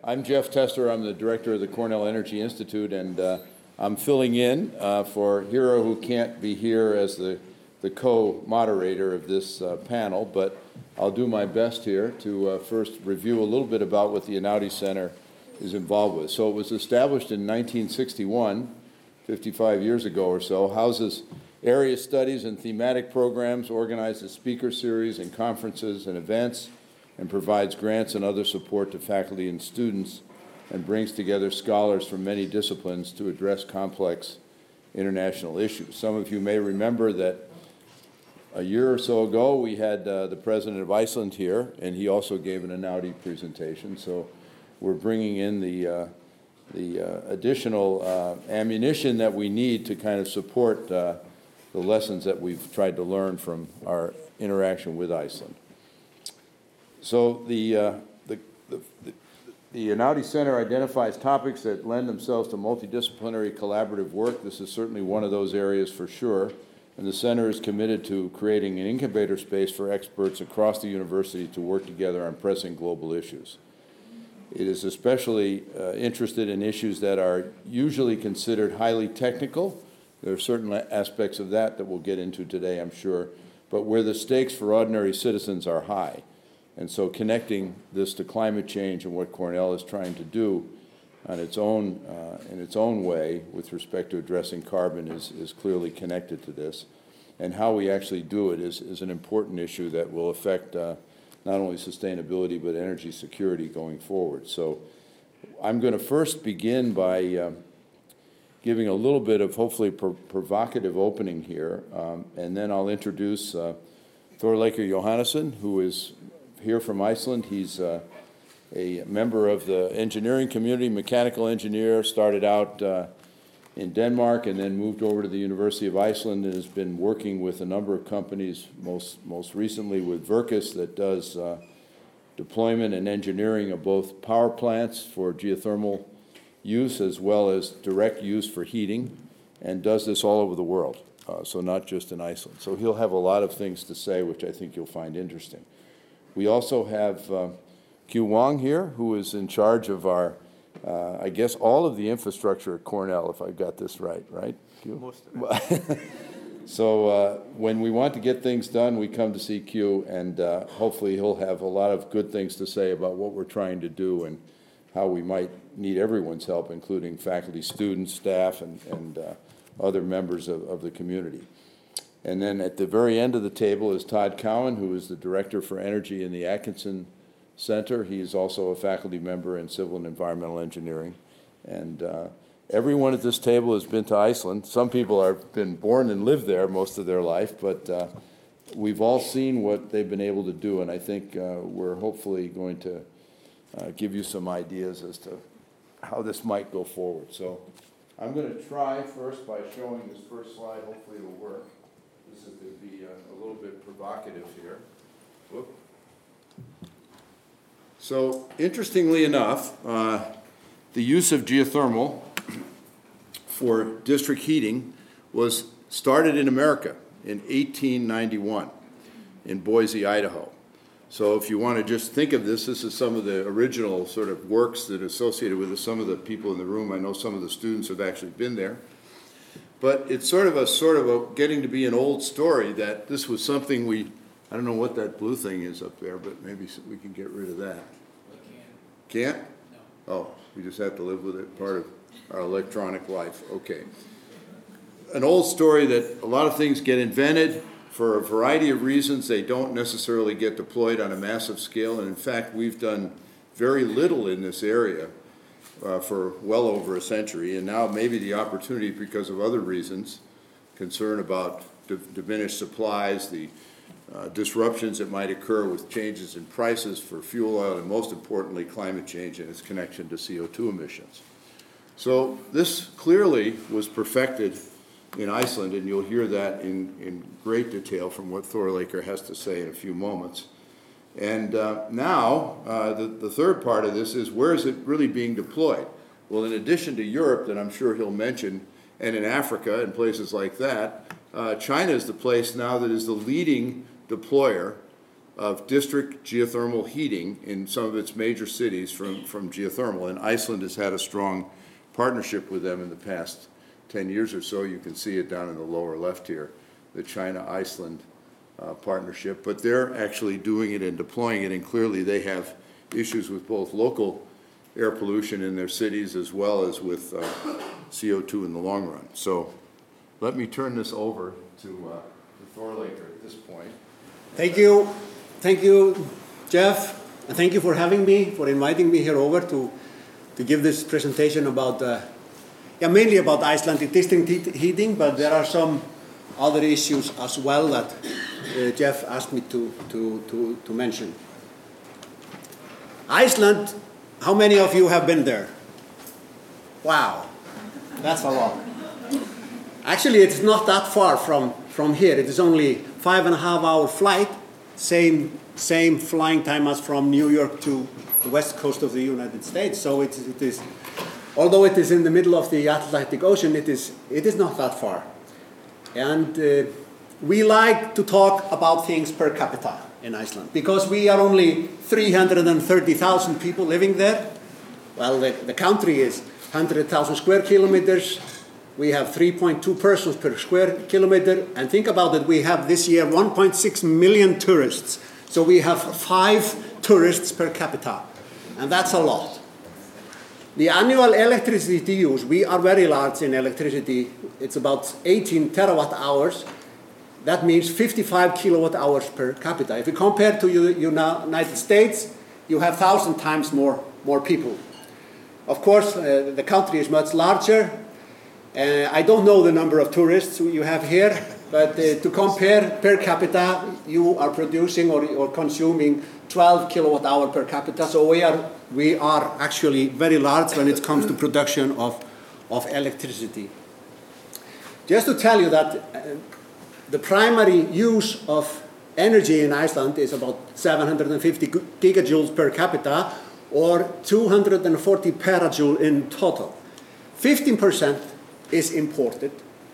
I'm Jeff Tester. I'm the director of the Cornell Energy Institute, and I'm filling in for Hiro, who can't be here as the co-moderator of this panel, but I'll do my best here to first review a little bit about what the Einaudi Center is involved with. So it was established in 1961, 55 years ago or so, houses area studies and thematic programs, organizes speaker series and conferences and events, and provides grants and other support to faculty and students, and brings together scholars from many disciplines to address complex international issues. Some of you may remember that a year or so ago we had the president of Iceland here, and he also gave an Einaudi presentation. So we're bringing in the additional ammunition that we need to kind of support the lessons that we've tried to learn from our interaction with Iceland. So the Einaudi Center identifies topics that lend themselves to multidisciplinary collaborative work. This is certainly one of those areas for sure. And the center is committed to creating an incubator space for experts across the university to work together on pressing global issues. It is especially interested in issues that are usually considered highly technical. There are certain aspects of that we'll get into today, I'm sure, but where the stakes for ordinary citizens are high. And so connecting this to climate change and what Cornell is trying to do on its own, in its own way with respect to addressing carbon is clearly connected to this. And how we actually do it is an important issue that will affect not only sustainability but energy security going forward. So I'm going to first begin by giving a little bit of hopefully provocative opening here, and then I'll introduce Thorleikr Jóhannesson, who is here from Iceland. He's a member of the engineering community, mechanical engineer, started out in Denmark and then moved over to the University of Iceland and has been working with a number of companies, most recently with Virkus, that does deployment and engineering of both power plants for geothermal use as well as direct use for heating, and does this all over the world, so not just in Iceland. So he'll have a lot of things to say, which I think you'll find interesting. We also have Q Wang here, who is in charge of our, I guess, all of the infrastructure at Cornell, if I've got this right, Q? Most of it. So when we want to get things done, we come to see Q, and hopefully he'll have a lot of good things to say about what we're trying to do and how we might need everyone's help, including faculty, students, staff, and other members of the community. And then at the very end of the table is Todd Cowan, who is the Director for Energy in the Atkinson Center. He is also a faculty member in Civil and Environmental Engineering. And everyone at this table has been to Iceland. Some people have been born and lived there most of their life, but we've all seen what they've been able to do, and I think we're hopefully going to give you some ideas as to how this might go forward. So I'm going to try first by showing this first slide. Hopefully it'll work. This is going to be a little bit provocative here. Whoop. So interestingly enough, the use of geothermal for district heating was started in America in 1891 in Boise, Idaho. So if you want to just think of this is some of the original sort of works that are associated with it. Some of the people in the room, I know some of the students have actually been there. But it's sort of a getting to be an old story that this was something I don't know what that blue thing is up there, but maybe we can get rid of that. Can't? No. Oh, we just have to live with it, part of our electronic life. Okay. An old story that a lot of things get invented. For a variety of reasons, they don't necessarily get deployed on a massive scale, and in fact, we've done very little in this area for well over a century, and now maybe the opportunity because of other reasons, concern about diminished supplies, the disruptions that might occur with changes in prices for fuel oil, and most importantly, climate change and its connection to CO2 emissions. So this clearly was perfected in Iceland, and you'll hear that in great detail from what Thorleikr has to say in a few moments. And now, the third part of this is, where is it really being deployed? Well, in addition to Europe, that I'm sure he'll mention, and in Africa and places like that, China is the place now that is the leading deployer of district geothermal heating in some of its major cities from geothermal. And Iceland has had a strong partnership with them in the past 10 years or so. You can see it down in the lower left here, the China-Iceland partnership. But they're actually doing it and deploying it, and clearly they have issues with both local air pollution in their cities as well as with CO2 in the long run. So let me turn this over to Thorleikr at this point. Thank you, Jeff, and thank you for having me, for inviting me here over to give this presentation about, mainly about Icelandic district heating, but there are some other issues as well that Jeff asked me to mention. Iceland, how many of you have been there? Wow, that's a lot. Actually, it's not that far from here. It is only 5.5-hour flight, same flying time as from New York to the west coast of the United States. So it is, although it is in the middle of the Atlantic Ocean, it is not that far. And we like to talk about things per capita in Iceland because we are only 330,000 people living there. Well, the country is 100,000 square kilometers. We have 3.2 persons per square kilometer. And think about it, we have this year 1.6 million tourists. So we have 5 tourists per capita. And that's a lot. The annual electricity use, we are very large in electricity. It's about 18 terawatt hours. That means 55 kilowatt hours per capita. If you compare to the United States, you have 1,000 times more people. Of course, the country is much larger. I don't know the number of tourists you have here, but to compare per capita, you are producing or consuming 12 kilowatt hour per capita. So we are actually very large when it comes to production of electricity. Just to tell you that the primary use of energy in Iceland is about 750 gigajoules per capita, or 240 petajoule in total. 15% is imported,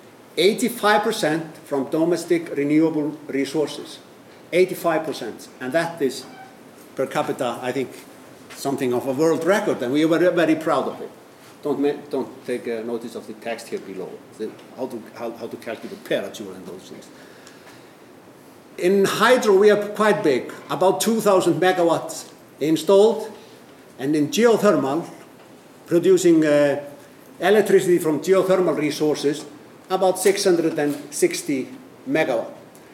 85% from domestic renewable resources, 85%. And that is, per capita, I think, something of a world record, and we are very proud of it. Don't take notice of the text here below, how to calculate petajoule and those things. In hydro, we are quite big, about 2,000 megawatts installed, and in geothermal, producing electricity from geothermal resources, about 660 megawatt.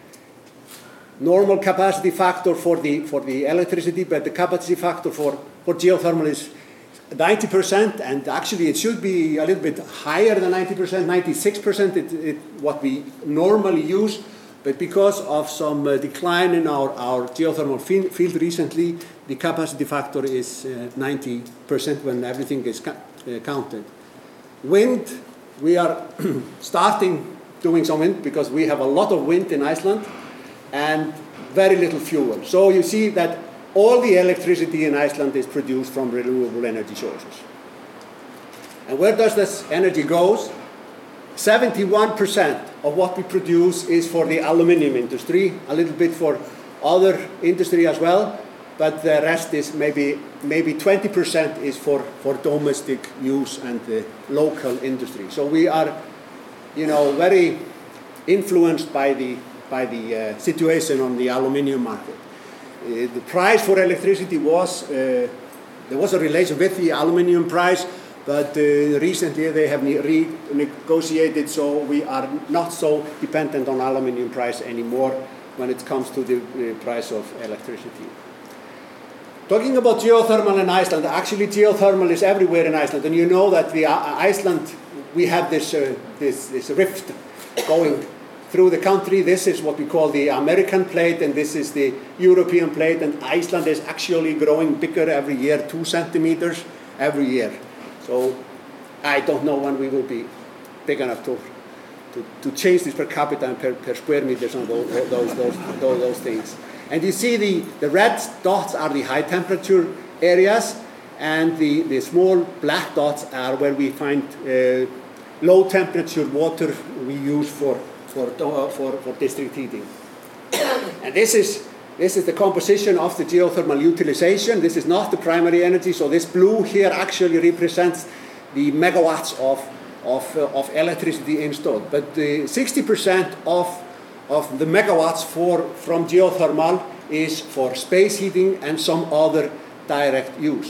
Normal capacity factor for the electricity, but the capacity factor for geothermal is 90%, and actually it should be a little bit higher than 90%, 96%, what we normally use. But because of some decline in our geothermal field recently, the capacity factor is 90% when everything is counted. Wind, we are starting doing some wind because we have a lot of wind in Iceland and very little fuel. So you see that all the electricity in Iceland is produced from renewable energy sources. And where does this energy go? 71% of what we produce is for the aluminum industry, a little bit for other industry as well, but the rest is maybe 20% is for domestic use and local industry. So we are, very influenced by the situation on the aluminum market. The price for electricity was, there was a relation with the aluminum price, but recently they have renegotiated, so we are not so dependent on aluminum price anymore when it comes to the price of electricity. Talking about geothermal in Iceland, actually geothermal is everywhere in Iceland, and you know that Iceland, we have this rift going through the country. This is what we call the American plate, and this is the European plate, and Iceland is actually growing bigger every year, 2 centimeters every year. So I don't know when we will be big enough to change this per capita and per square meters and those things. And you see the red dots are the high temperature areas, and the small black dots are where we find low temperature water we use for district heating. And this is This is the composition of the geothermal utilization. This is not the primary energy, so this blue here actually represents the megawatts of electricity installed. But 60% of the megawatts from geothermal is for space heating and some other direct use.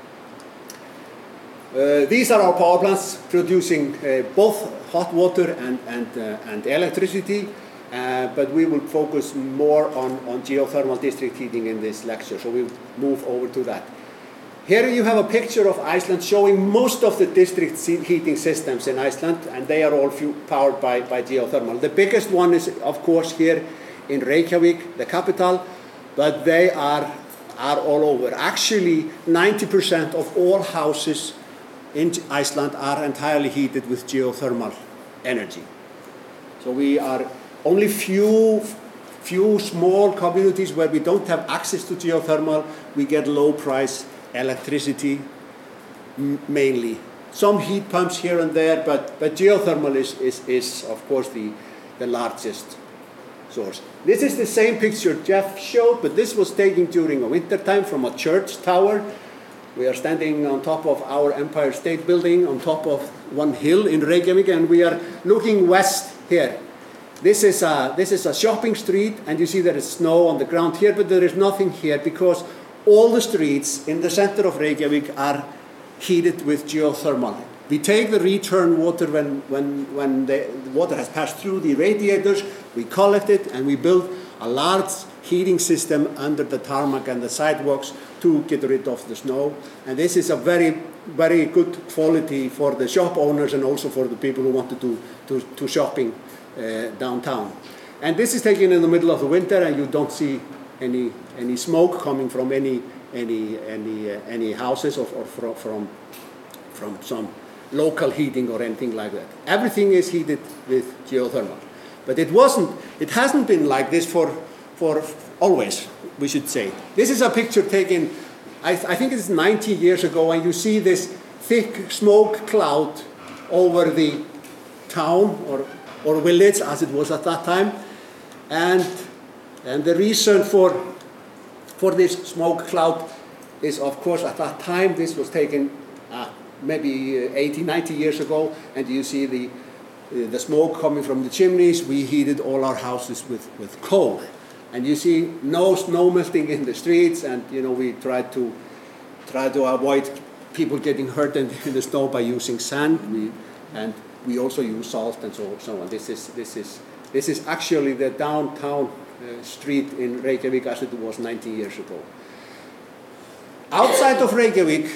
These are our power plants producing both hot water and electricity, but we will focus more on geothermal district heating in this lecture, so we'll move over to that. Here you have a picture of Iceland showing most of the district heating systems in Iceland, and they are all powered by geothermal. The biggest one is, of course, here in Reykjavik, the capital, but they are all over. Actually, 90% of all houses in Iceland are entirely heated with geothermal energy. So we are only few small communities where we don't have access to geothermal. We get low price electricity mainly. Some heat pumps here and there, but geothermal is of course the largest source. This is the same picture Jeff showed, but this was taken during a winter time from a church tower. We are standing on top of our Empire State Building, on top of one hill in Reykjavik, and we are looking west here. This is a shopping street, and you see there is snow on the ground here, but there is nothing here because all the streets in the center of Reykjavik are heated with geothermal. We take the return water when the water has passed through the radiators, we collect it, and we build a large heating system under the tarmac and the sidewalks to get rid of the snow. And this is a very, very good quality for the shop owners and also for the people who want to do shopping downtown. And this is taken in the middle of the winter, and you don't see any smoke coming from any houses or from some local heating or anything like that. Everything is heated with geothermal. But it hasn't been like this for always, we should say. This is a picture taken, I think it's 90 years ago, and you see this thick smoke cloud over the town or village as it was at that time. And the reason for this smoke cloud is, of course, at that time, this was taken maybe 80, 90 years ago, and you see the smoke coming from the chimneys. We heated all our houses with coal. And you see no snow melting in the streets, and we try to avoid people getting hurt in the snow by using sand. We also use salt and so on. This is actually the downtown street in Reykjavik as it was 90 years ago. Outside of Reykjavik,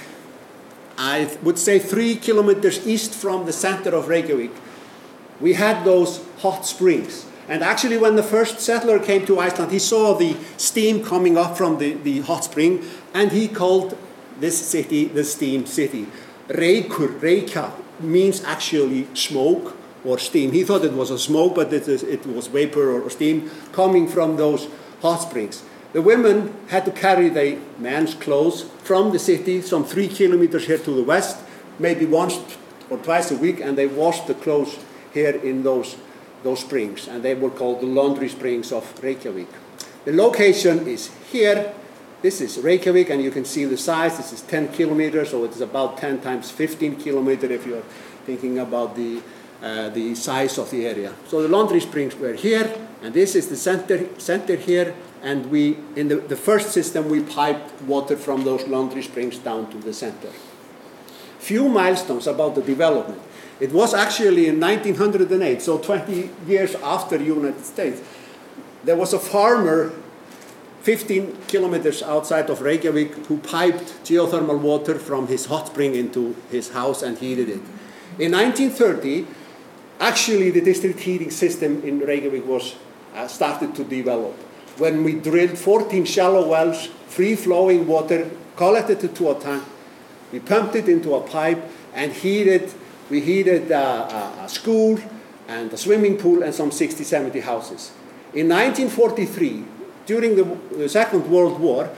I would say 3 kilometers east from the center of Reykjavik, we had those hot springs. And actually, when the first settler came to Iceland, he saw the steam coming up from the hot spring, and he called this city the steam city. Reykur, Reykja, means actually smoke or steam. He thought it was a smoke, but it was vapor or steam coming from those hot springs. The women had to carry the men's clothes from the city, some 3 kilometers here to the west, maybe once or twice a week, and they washed the clothes here in those springs, and they were called the laundry springs of Reykjavik. The location is here. This is Reykjavik, and you can see the size. This is 10 kilometers, so it's about 10 times 15 kilometers if you're thinking about the size of the area. So the laundry springs were here, and this is the center here, and in the first system, we piped water from those laundry springs down to the center. Few milestones about the development. It was actually in 1908, so 20 years after the United States. There was a farmer 15 kilometers outside of Reykjavik who piped geothermal water from his hot spring into his house and heated it. In 1930, actually the district heating system in Reykjavik was started to develop. When we drilled 14 shallow wells, free-flowing water, collected it to a tank, we pumped it into a pipe and we heated a school and a swimming pool and some 60, 70 houses. In 1943, during the Second World War,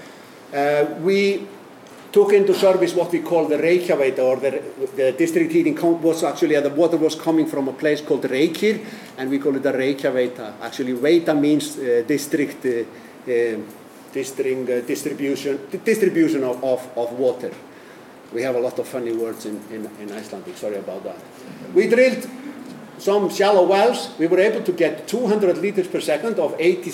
we took into service what we call the Reykjaveita, or the district heating was actually, the water was coming from a place called Reykir, and we call it the Reykjaveita. Actually, Veita means district distribution of water. We have a lot of funny words in Icelandic, sorry about that. We drilled some shallow wells. We were able to get 200 liters per second of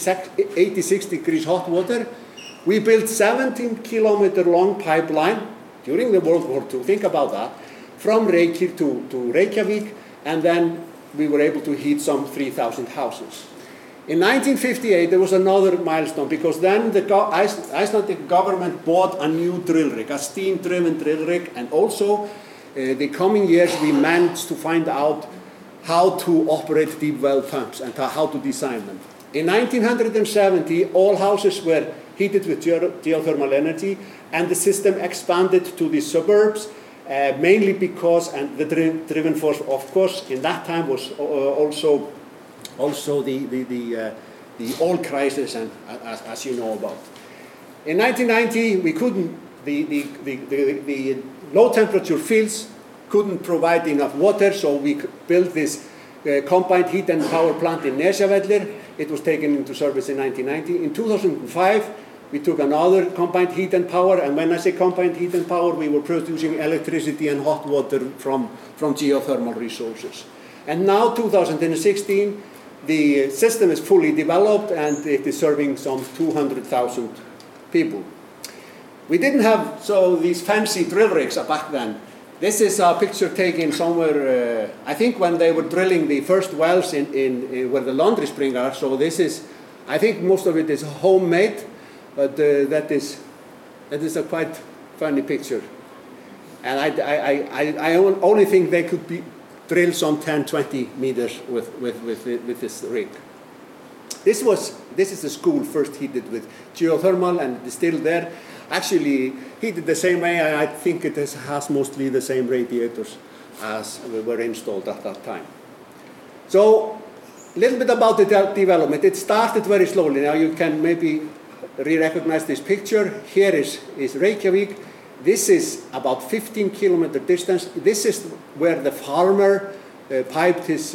86 degrees hot water. We built 17-kilometer long pipeline during the World War II, think about that, from Reykjavik to Reykjavik, and then we were able to heat some 3,000 houses. In 1958, there was another milestone, because then the Icelandic government bought a new drill rig, a steam-driven drill rig, and also the coming years we managed to find out how to operate deep well pumps and how to design them. In 1970, all houses were heated with geothermal energy, and the system expanded to the suburbs, mainly because, and the driven force, of course, in that time was also the oil crisis, and as you know about. In 1990, we couldn't, the low temperature fields couldn't provide enough water, so we built this combined heat and power plant in Nesjavellir. It was taken into service in 1990. In 2005, we took another combined heat and power, and when I say combined heat and power, we were producing electricity and hot water from geothermal resources. And now, 2016, the system is fully developed, and it is serving some 200,000 people. We didn't have these fancy drill rigs back then. This is a picture taken somewhere, I think when they were drilling the first wells in where the laundry spring are. So this is, I think most of it is homemade, but that is a quite funny picture. And I only think they could be drilled some 10, 20 meters with this rig. This is the school first heated with geothermal, and it's still there. Actually heated the same way. I think it has mostly the same radiators as were installed at that time. So a little bit about the development. It started very slowly. Now you can maybe recognize this picture. Here is Reykjavik. This is about 15-kilometer distance. This is where the farmer piped his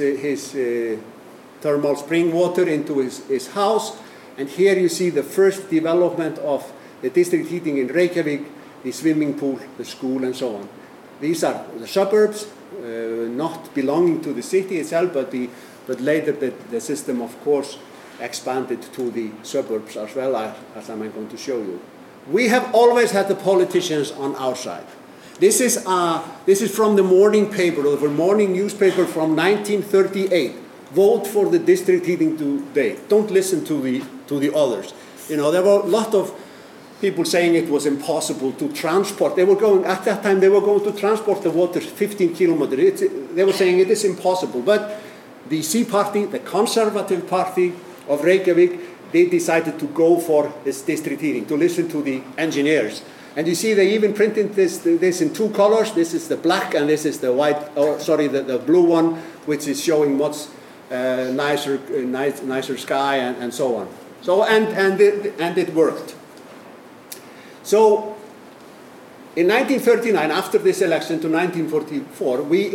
thermal spring water into his house. And here you see the first development of the district heating in Reykjavik, the swimming pool, the school, and so on. These are the suburbs, not belonging to the city itself, but later the system, of course, expanded to the suburbs as well, as I'm going to show you. We have always had the politicians on our side. This is from the morning paper, or the morning newspaper from 1938. Vote for the district heating today. Don't listen to the others. You know, there were a lot of people saying it was impossible to transport. At that time, they were going to transport the water 15 kilometers. They were saying it is impossible. But the C Party, the Conservative Party of Reykjavik, they decided to go for this district heating, to listen to the engineers. And you see they even printed this in two colors. This is the black, and this is the white, the blue one, which is showing much nicer sky and so on. So, and it worked. So, in 1939, after this election to 1944,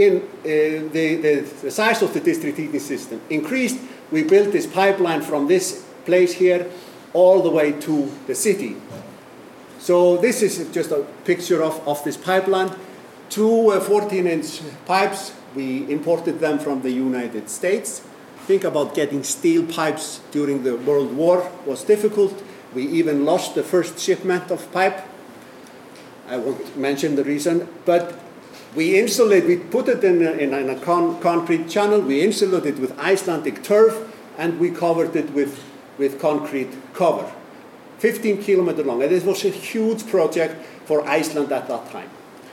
the size of the district heating system increased. We built this pipeline from this place here all the way to the city. So this is just a picture of this pipeline. Two 14-inch pipes. We imported them from the United States. Think about getting steel pipes during the World War was difficult. We even lost the first shipment of pipe. I won't mention the reason, but we put it in a concrete channel. We insulated it with Icelandic turf, and we covered it with concrete cover. 15 kilometers long, and this was a huge project for Iceland at that time.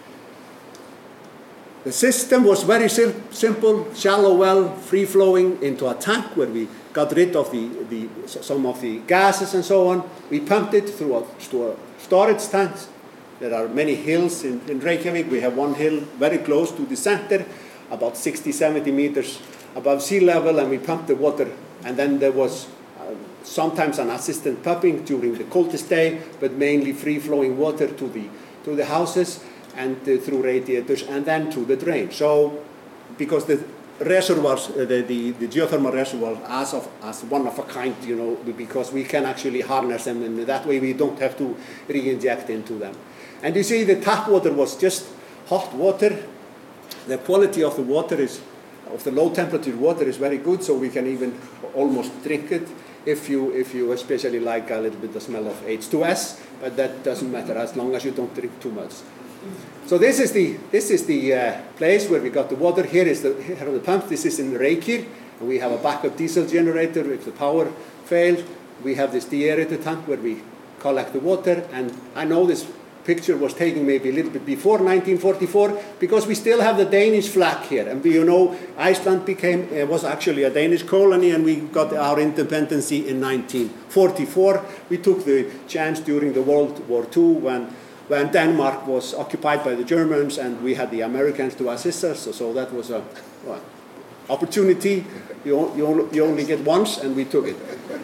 The system was very simple, shallow well, free-flowing into a tank where we got rid of some of the gases and so on. We pumped it through a storage tanks. There are many hills in Reykjavik. We have one hill very close to the center, about 60, 70 meters above sea level, and we pumped the water. And then there was sometimes an assisted pumping during the coldest day, but mainly free-flowing water to the houses and through radiators, and then to the drain. So, because the reservoirs, the geothermal reservoirs, as one of a kind, you know, because we can actually harness them, and that way we don't have to re-inject into them. And you see the tap water was just hot water. The quality of the water of the low temperature water is very good, so we can even almost drink it if you especially like a little bit the smell of H2S, but that doesn't matter as long as you don't drink too much. So this is the place where we got the water. Here are the pumps. This is in Reykir, and we have a backup diesel generator if the power fails. We have this deaerator tank where we collect the water, and I know this picture was taken maybe a little bit before 1944 because we still have the Danish flag here, and you know Iceland was actually a Danish colony, and we got our independence in 1944. We took the chance during the World War II when Denmark was occupied by the Germans, and we had the Americans to assist us, so that was an opportunity you only get once, and we took it.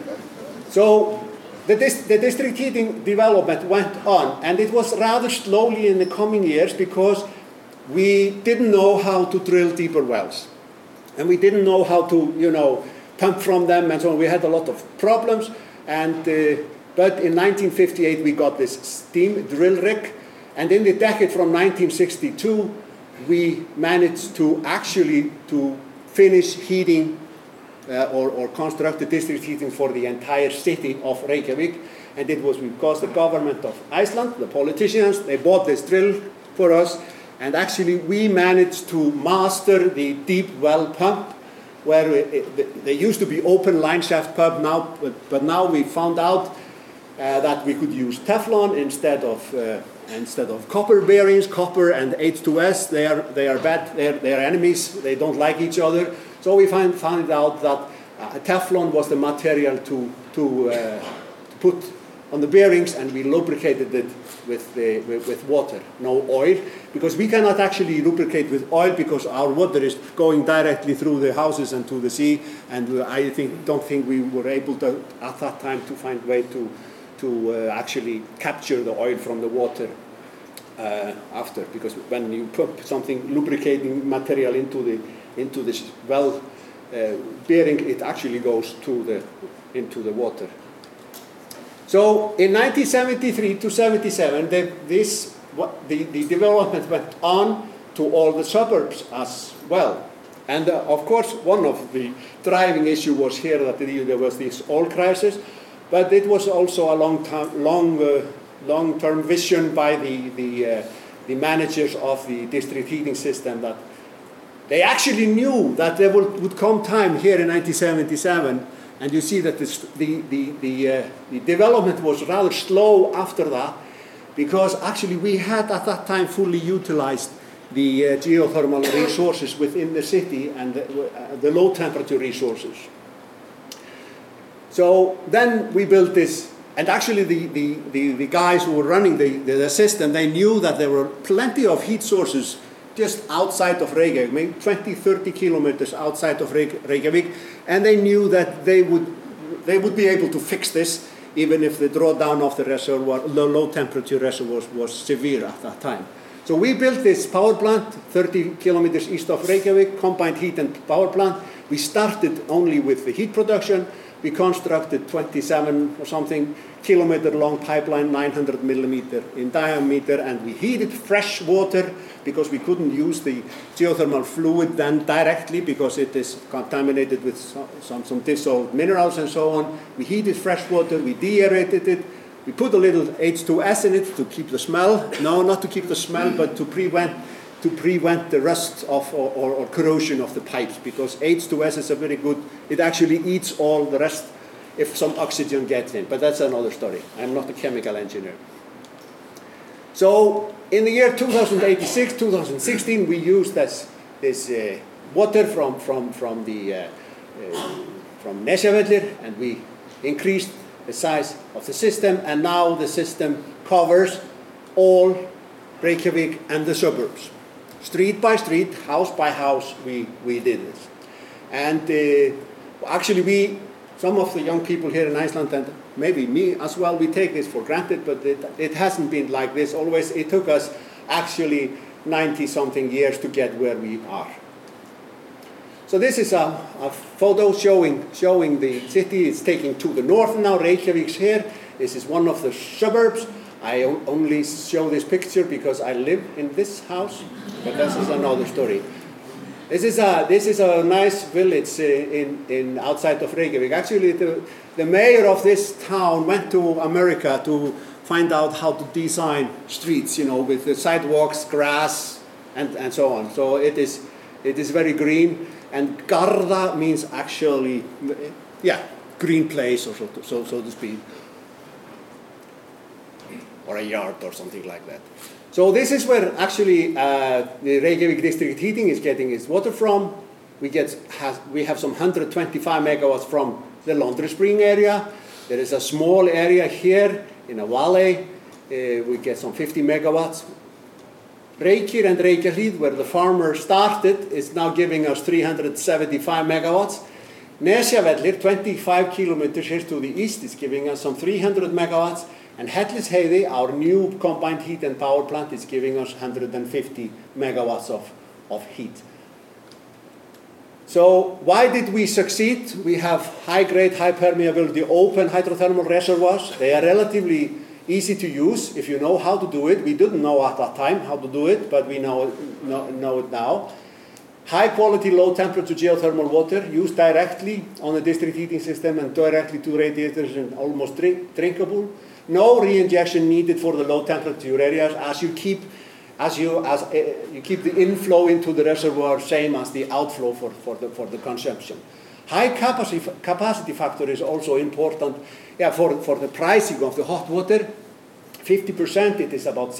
So the district heating development went on, and it was rather slowly in the coming years because we didn't know how to drill deeper wells, and we didn't know how to, you know, pump from them, and so on. We had a lot of problems, and but in 1958 we got this steam drill rig, and in the decade from 1962 we managed to actually finish heating or construct the district heating for the entire city of Reykjavik, and it was because the government of Iceland, the politicians, they bought this drill for us, and actually we managed to master the deep well pump, where they used to be open line shaft pump now, but now we found out that we could use Teflon instead of copper bearings. Copper and H2S, they are bad. They are enemies. They don't like each other. So we found out that Teflon was the material to put on the bearings, and we lubricated it with water, no oil, because we cannot actually lubricate with oil because our water is going directly through the houses and to the sea, and I don't think we were able to at that time to find a way to actually capture the oil from the water after, because when you put something lubricating material into this well bearing, it actually goes into the water. So in 1973 to 77, the development went on to all the suburbs as well. And of course, one of the driving issue was here that there was this oil crisis, but it was also a long-term vision by the managers of the district heating system, that they actually knew that there would come time here in 1977, and you see that the development was rather slow after that, because actually we had at that time fully utilized the geothermal resources within the city and the low temperature resources. So then we built this, and actually the guys who were running the system, they knew that there were plenty of heat sources just outside of Reykjavik, maybe 20, 30 kilometers outside of Reykjavik, and they knew that they would be able to fix this even if the drawdown of the reservoir, the low temperature reservoirs, was severe at that time. So we built this power plant 30 kilometers east of Reykjavik, combined heat and power plant. We started only with the heat production. We constructed 27 or something kilometer long pipeline, 900 millimeter in diameter, and we heated fresh water because we couldn't use the geothermal fluid then directly because it is contaminated with some dissolved minerals and so on. We heated fresh water, we deaerated it, we put a little H2S in it to keep the smell. No, not to keep the smell, but to prevent the rust of or corrosion of the pipes, because H2S is a very good, it actually eats all the rest if some oxygen gets in, but that's another story. I'm not a chemical engineer. So in the year 2086, 2016, we used this water from Nesjavellir, and we increased the size of the system, and now the system covers all Reykjavik and the suburbs. Street by street, house by house, we did this. And actually some of the young people here in Iceland, and maybe me as well, we take this for granted, but it hasn't been like this always. It took us actually 90-something years to get where we are. So this is a photo showing the city. It's taking to the north now. Reykjavik's here. This is one of the suburbs. I only show this picture because I live in this house, but this is another story. This is a nice village in outside of Reykjavik. Actually, the mayor of this town went to America to find out how to design streets, with the sidewalks, grass, and so on. So it is very green. And Garða means actually, green place, or so to speak, or a yard or something like that. So this is where actually the Reykjavik district heating is getting its water from. We have some 125 megawatts from the Laundry Spring area. There is a small area here in a valley. We get some 50 megawatts. Reykir and Reykjahlíð, where the farmer started, is now giving us 375 megawatts. Nesjavellir, 25 kilometers here to the east, is giving us some 300 megawatts. And Hellisheiði, our new combined heat and power plant, is giving us 150 megawatts of heat. So why did we succeed? We have high-grade, high permeability, open hydrothermal reservoirs. They are relatively easy to use if you know how to do it. We didn't know at that time how to do it, but we know it now. High-quality, low-temperature geothermal water used directly on the district heating system and directly to radiators and almost drinkable. No re-injection needed for the low-temperature areas as you keep the inflow into the reservoir same as the outflow for the consumption. High capacity factor is also important for the pricing of the hot water. 50%, it is about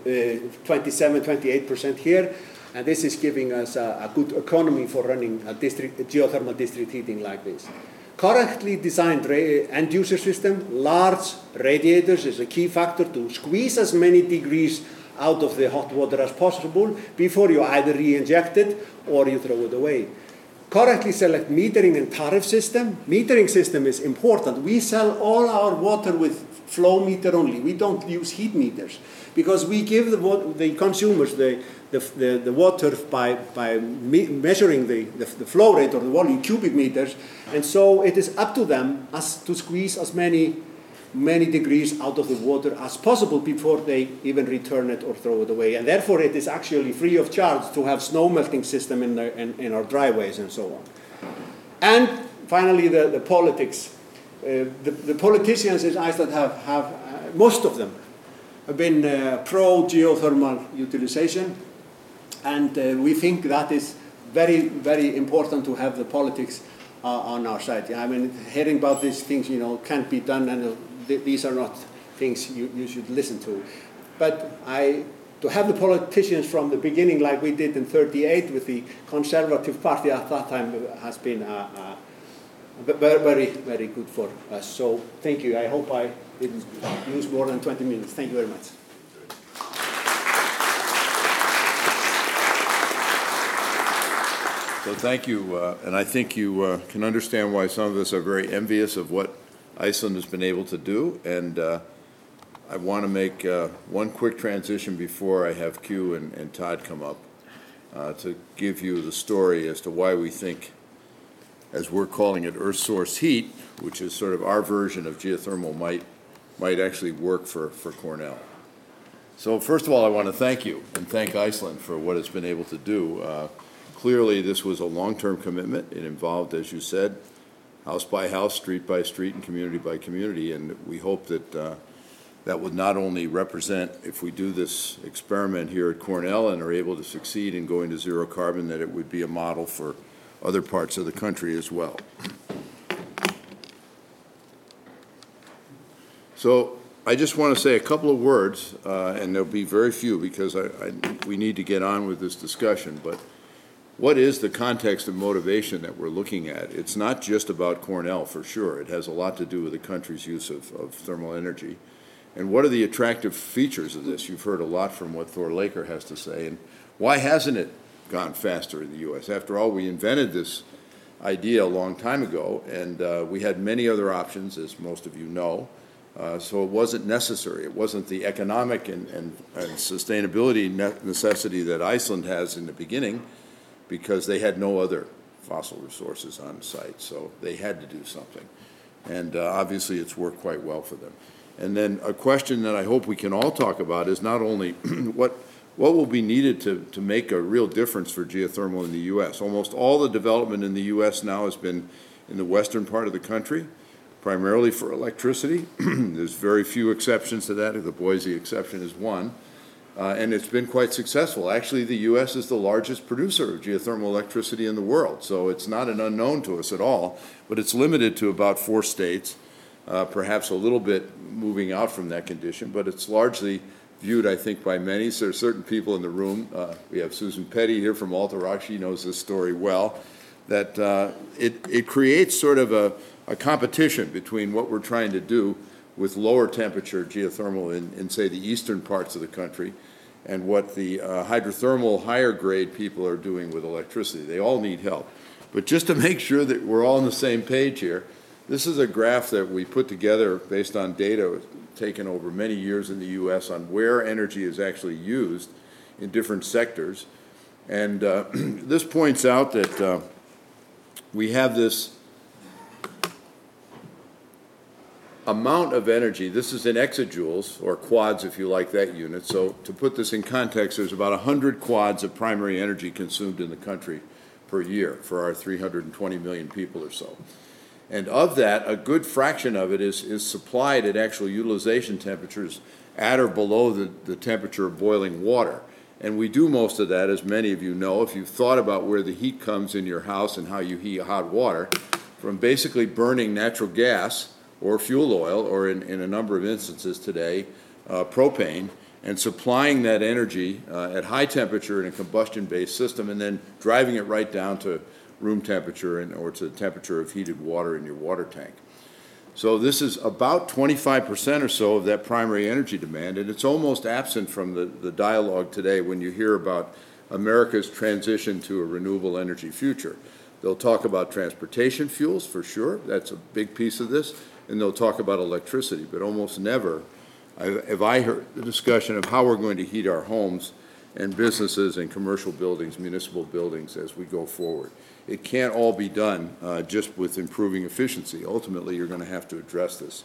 27-28% here. And this is giving us a good economy for running a geothermal district heating like this. Correctly designed end-user system, large radiators is a key factor to squeeze as many degrees out of the hot water as possible before you either re-inject it or you throw it away. Correctly select metering and tariff system. Metering system is important. We sell all our water with flow meter only. We don't use heat meters because we give the consumers the water by measuring the flow rate or the volume cubic meters, and so it is up to them as to squeeze as many degrees out of the water as possible before they even return it or throw it away. And therefore it is actually free of charge to have snow melting system in our driveways and so on. And finally the politics. The politicians in Iceland have most of them have been pro-geothermal utilization, and we think that is very, very important to have the politics on our side. I mean, hearing about these things, can't be done, and these are not things you should listen to. But to have the politicians from the beginning, like we did in '38 with the Conservative Party at that time, has been very, very good for us. So thank you. I hope I didn't use more than 20 minutes. Thank you very much. So thank you, and I think you can understand why some of us are very envious of what Iceland has been able to do, and I want to make one quick transition before I have Q and Todd come up to give you the story as to why we think, as we're calling it, earth source heat, which is sort of our version of geothermal, might actually work for Cornell. So first of all, I want to thank you and thank Iceland for what it's been able to do. Clearly, this was a long-term commitment. It involved, as you said, house by house, street by street, and community by community, and we hope that that would not only represent, if we do this experiment here at Cornell and are able to succeed in going to zero carbon, that it would be a model for other parts of the country as well. So I just want to say a couple of words, and there'll be very few because we need to get on with this discussion, but what is the context of motivation that we're looking at? It's not just about Cornell, for sure. It has a lot to do with the country's use of thermal energy. And what are the attractive features of this? You've heard a lot from what Thorleikr has to say. And why hasn't it gone faster in the U.S.? After all, we invented this idea a long time ago, and we had many other options, as most of you know. So it wasn't necessary. It wasn't the economic and sustainability necessity that Iceland has in the beginning, because they had no other fossil resources on site, so they had to do something. And obviously it's worked quite well for them. And then a question that I hope we can all talk about is not only what will be needed to make a real difference for geothermal in the U.S. Almost all the development in the U.S. now has been in the western part of the country, primarily for electricity. There's very few exceptions to that. The Boise exception is one. And it's been quite successful. Actually, the U.S. is the largest producer of geothermal electricity in the world, so it's not an unknown to us at all, but it's limited to about 4 states, perhaps a little bit moving out from that condition, but it's largely viewed, I think, by many. So there are certain people in the room. We have Susan Petty here from Alta She knows this story well, that it creates sort of a competition between what we're trying to do with lower temperature geothermal in, say, the eastern parts of the country, and what the hydrothermal higher grade people are doing with electricity. They all need help. But just to make sure that we're all on the same page here, this is a graph that we put together based on data taken over many years in the U.S. on where energy is actually used in different sectors. And this points out that we have this amount of energy. This is in exajoules, or quads if you like that unit. So to put this in context, there's about 100 quads of primary energy consumed in the country per year for our 320 million people or so. And of that, a good fraction of it is supplied at actual utilization temperatures at or below the temperature of boiling water. And we do most of that, as many of you know, if you've thought about where the heat comes in your house and how you heat hot water, from basically burning natural gas or fuel oil, or in a number of instances today, propane, and supplying that energy at high temperature in a combustion-based system, and then driving it right down to room temperature or to the temperature of heated water in your water tank. So this is about 25% or so of that primary energy demand, and it's almost absent from the dialogue today when you hear about America's transition to a renewable energy future. They'll talk about transportation fuels, for sure. That's a big piece of this. And they'll talk about electricity, but almost never have I heard the discussion of how we're going to heat our homes and businesses and commercial buildings, municipal buildings, as we go forward. It can't all be done just with improving efficiency. Ultimately, you're going to have to address this.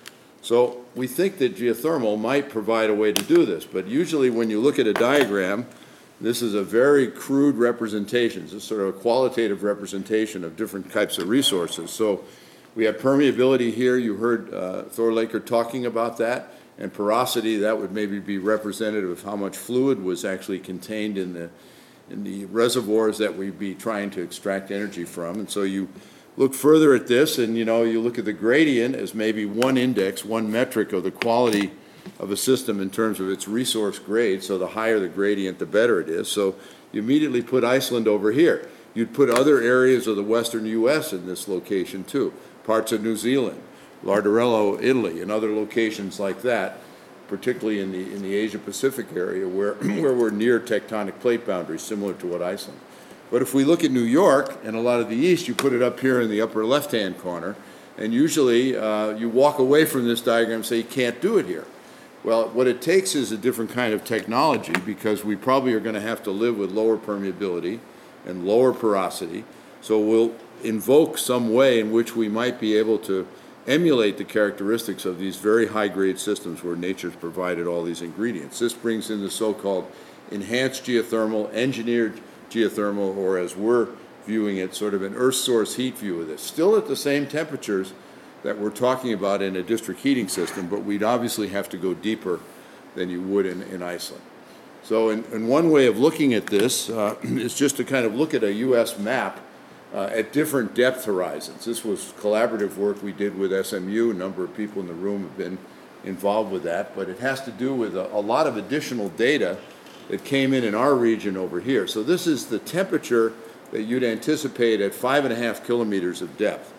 So we think that geothermal might provide a way to do this, but usually when you look at a diagram, this is a very crude representation. It's sort of a qualitative representation of different types of resources. So we have permeability here. You heard Thorlaker talking about that. And porosity, that would maybe be representative of how much fluid was actually contained in the reservoirs that we'd be trying to extract energy from. And so you look further at this, and you look at the gradient as maybe one index, one metric of the quality of a system in terms of its resource grade. So the higher the gradient, the better it is. So you immediately put Iceland over here. You'd put other areas of the western U.S. in this location too, parts of New Zealand, Lardarello, Italy, and other locations like that, particularly in the Asia-Pacific area where we're near tectonic plate boundaries, similar to what Iceland. But if we look at New York and a lot of the East, you put it up here in the upper left-hand corner, and usually you walk away from this diagram and say you can't do it here. Well, what it takes is a different kind of technology, because we probably are going to have to live with lower permeability and lower porosity. So we'll invoke some way in which we might be able to emulate the characteristics of these very high-grade systems where nature's provided all these ingredients. This brings in the so-called enhanced geothermal, engineered geothermal, or as we're viewing it, sort of an earth source heat view of this. Still at the same temperatures that we're talking about in a district heating system, but we'd obviously have to go deeper than you would in Iceland. So in one way of looking at this is just to kind of look at a U.S. map at different depth horizons. This was collaborative work we did with SMU. A number of people in the room have been involved with that, but it has to do with a lot of additional data that came in our region over here. So this is the temperature that you'd anticipate at 5.5 kilometers of depth,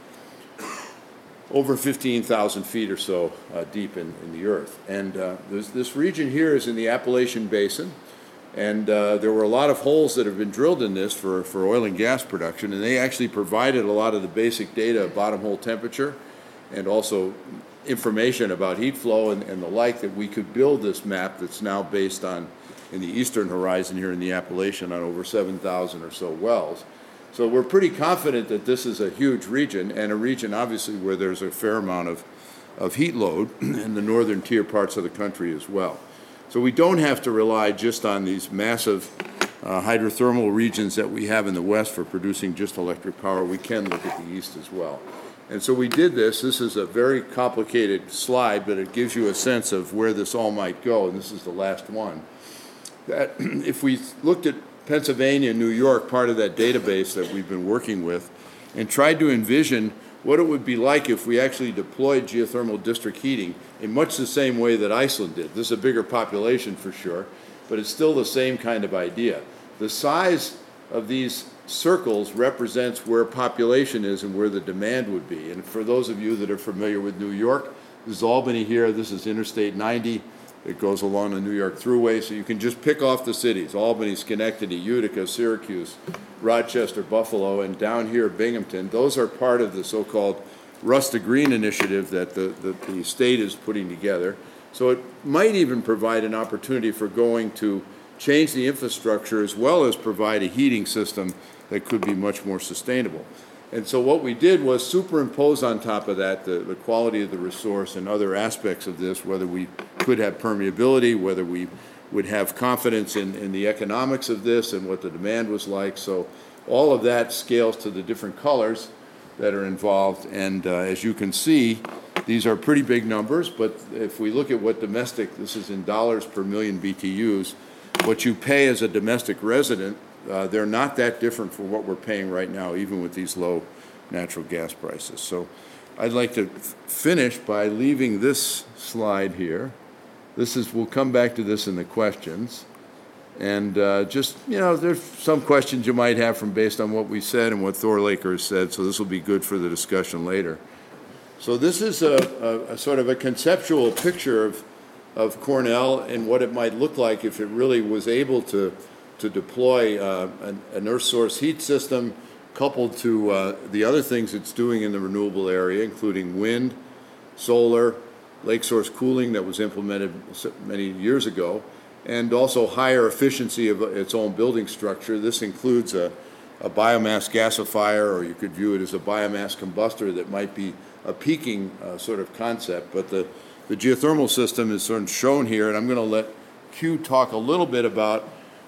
over 15,000 feet or so deep in the earth. And this region here is in the Appalachian Basin. And there were a lot of holes that have been drilled in this for oil and gas production, and they actually provided a lot of the basic data of bottom hole temperature and also information about heat flow and the like, that we could build this map that's now based on, in the eastern horizon here in the Appalachian, on over 7,000 or so wells. So we're pretty confident that this is a huge region, and a region obviously where there's a fair amount of heat load in the northern tier parts of the country as well. So we don't have to rely just on these massive hydrothermal regions that we have in the west for producing just electric power. We can look at the east as well. And so we did this. This is a very complicated slide, but it gives you a sense of where this all might go, and this is the last one. That if we looked at Pennsylvania and New York, part of that database that we've been working with, and tried to envision what it would be like if we actually deployed geothermal district heating in much the same way that Iceland did. This is a bigger population for sure, but it's still the same kind of idea. The size of these circles represents where population is and where the demand would be. And for those of you that are familiar with New York, this is Albany here, this is Interstate 90. It goes along the New York Thruway, so you can just pick off the cities: Albany, Schenectady, Utica, Syracuse, Rochester, Buffalo, and down here, Binghamton. Those are part of the so-called Rust to Green initiative that the state is putting together. So it might even provide an opportunity for going to change the infrastructure as well as provide a heating system that could be much more sustainable. And so what we did was superimpose on top of that the quality of the resource and other aspects of this, whether we could have permeability, whether we would have confidence in the economics of this and what the demand was like. So all of that scales to the different colors that are involved. And as you can see, these are pretty big numbers, but if we look at what domestic, this is in dollars per million BTUs, what you pay as a domestic resident, they're not that different from what we're paying right now, even with these low natural gas prices. So I'd like to finish by leaving this slide here. We'll come back to this in the questions. And just, there's some questions you might have based on what we said and what Thorlaker has said, so this will be good for the discussion later. So this is a sort of a conceptual picture of Cornell and what it might look like if it really was able to deploy an earth source heat system coupled to the other things it's doing in the renewable area, including wind, solar, lake source cooling that was implemented many years ago, and also higher efficiency of its own building structure. This includes a biomass gasifier, or you could view it as a biomass combustor that might be a peaking sort of concept. But the geothermal system is sort of shown here, and I'm going to let Q talk a little bit about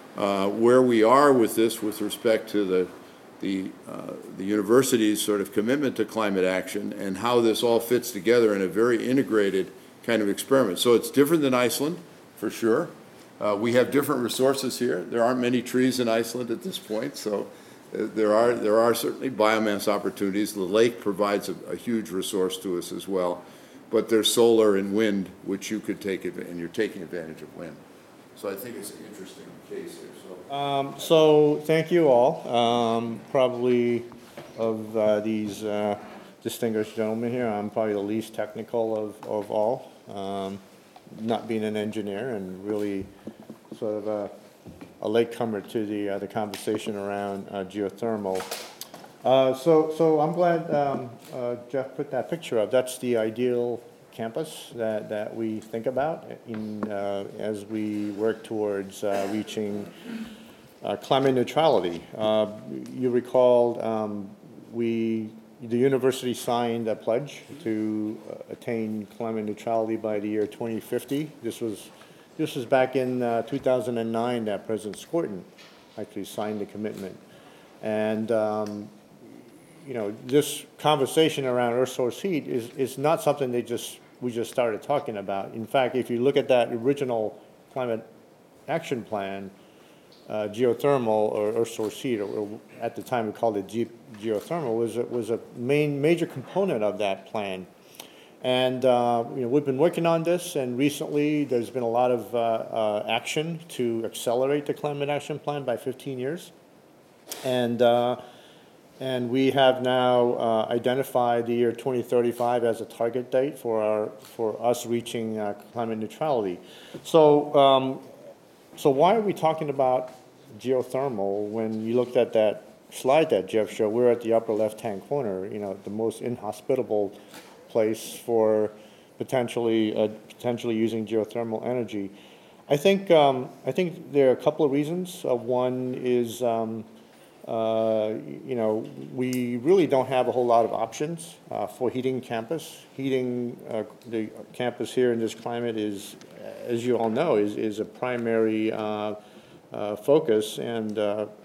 where we are with this with respect to the university's sort of commitment to climate action and how this all fits together in a very integrated kind of experiment. So it's different than Iceland, for sure. We have different resources here. There aren't many trees in Iceland at this point, so there are certainly biomass opportunities. The lake provides a huge resource to us as well, but there's solar and wind, which you could take advantage, and you're taking advantage of wind. So I think it's an interesting case here. So thank you all. Probably of these distinguished gentlemen here, I'm probably the least technical of all, not being an engineer and really sort of a latecomer to the conversation around geothermal. So I'm glad Jeff put that picture up. That's the ideal campus that we think about as we work towards reaching climate neutrality. You recall the university signed a pledge to attain climate neutrality by the year 2050. This was back in 2009 that President Skorton actually signed the commitment. And this conversation around earth source heat is not something we just started talking about. In fact, if you look at that original climate action plan, geothermal or earth source heat, or at the time we called it geothermal, was a major component of that plan. And we've been working on this, and recently there's been a lot of action to accelerate the climate action plan by 15 years. And we have now identified the year 2035 as a target date for us reaching climate neutrality. So why are we talking about geothermal when you looked at that slide that Jeff showed? We're at the upper left-hand corner, the most inhospitable place for potentially using geothermal energy. I think there are a couple of reasons. One is you know, we really don't have a whole lot of options for heating campus. Heating the campus here in this climate is, as you all know, is a primary focus, and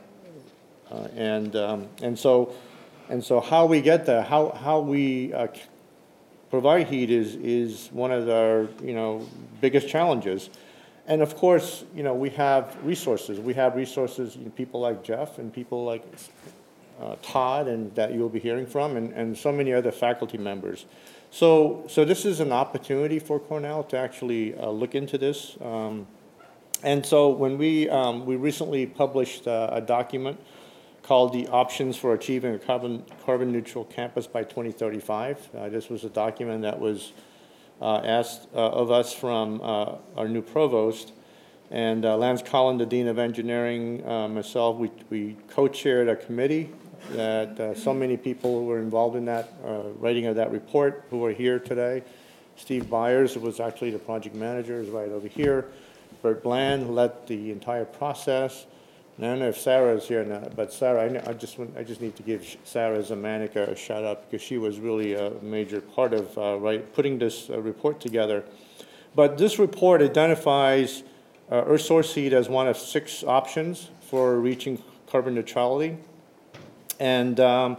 so how we get there, how we provide heat is one of our, you know, biggest challenges. And of course, you know, we have resources. We have resources, you know, people like Jeff and people like Todd, and that you'll be hearing from, and so many other faculty members. So this is an opportunity for Cornell to actually look into this. And so when we recently published a document called the Options for Achieving a Carbon Neutral Campus by 2035. This was a document that was asked of us from our new provost, and Lance Collin, the Dean of Engineering, myself, we co-chaired a committee that so many people were involved in that writing of that report who are here today. Steve Byers, who was actually the project manager, is right over here. Bert Bland led the entire process. I don't know if Sarah is here now, but Sarah, I just need to give Sarah Zamanek a shout out, because she was really a major part of putting this report together. But this report identifies earth source heat as one of 6 options for reaching carbon neutrality, and I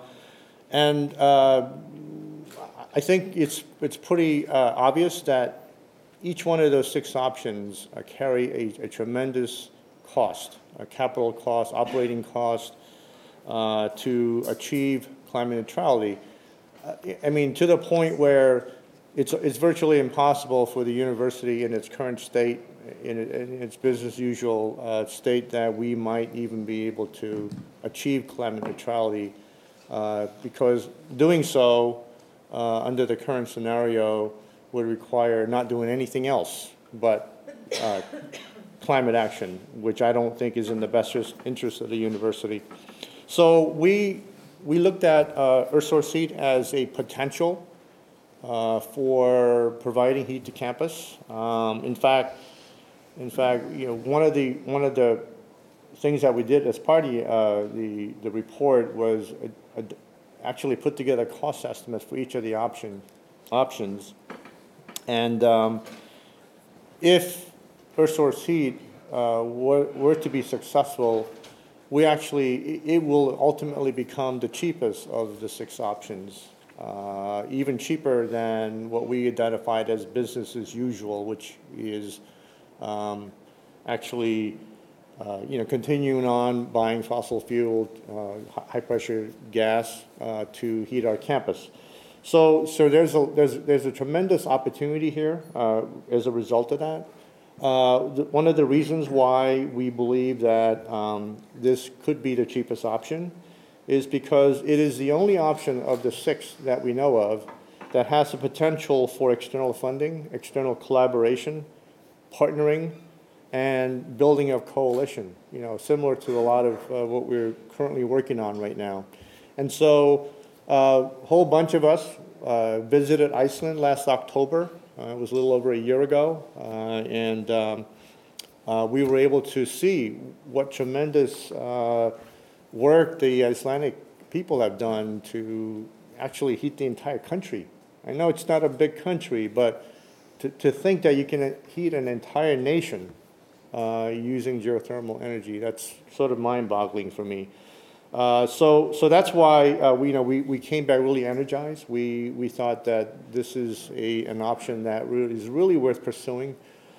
think it's pretty obvious that each one of those 6 options carry a tremendous cost, a capital cost, operating cost, to achieve climate neutrality. I mean, to the point where it's virtually impossible for the university in its current state, in its business usual state, that we might even be able to achieve climate neutrality, because doing so under the current scenario would require not doing anything else but climate action, which I don't think is in the best interest of the university. So we looked at earth source heat as a potential for providing heat to campus. In fact, you know, one of the things that we did as part of the report was actually put together cost estimates for each of the options, and if earth source heat were to be successful, it will ultimately become the cheapest of the 6 options, even cheaper than what we identified as business as usual, which is actually continuing on buying fossil fuel, high pressure gas to heat our campus. So there's a tremendous opportunity here as a result of that. One of the reasons why we believe that this could be the cheapest option is because it is the only option of the 6 that we know of that has the potential for external funding, external collaboration, partnering, and building of coalition, you know, similar to a lot of what we're currently working on right now. And so a whole bunch of us visited Iceland last October. It was a little over a year ago, and we were able to see what tremendous work the Icelandic people have done to actually heat the entire country. I know it's not a big country, but to think that you can heat an entire nation using geothermal energy, that's sort of mind-boggling for me. So that's why we came back really energized. We thought that this is an option that is really worth pursuing.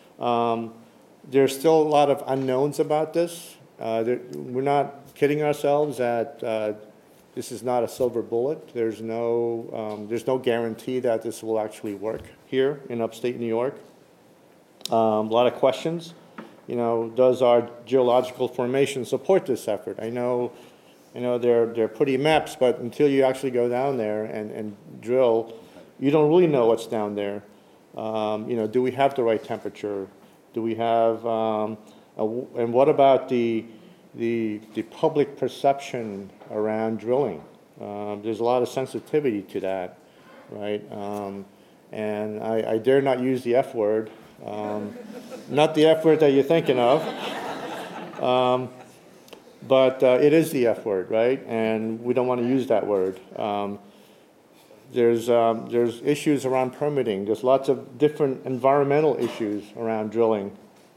There's still a lot of unknowns about this. We're not kidding ourselves that this is not a silver bullet. There's no guarantee that this will actually work here in upstate New York. A lot of questions. You know, does our geological formation support this effort? I know they're pretty maps, but until you actually go down there and drill, you don't really know what's down there. Do we have the right temperature? Do we have, and what about the public perception around drilling? There's a lot of sensitivity to that, right? And I dare not use the F word, not the F word that you're thinking of. but it is the F word, right? And we don't want to use that word. There's issues around permitting. There's lots of different environmental issues around drilling.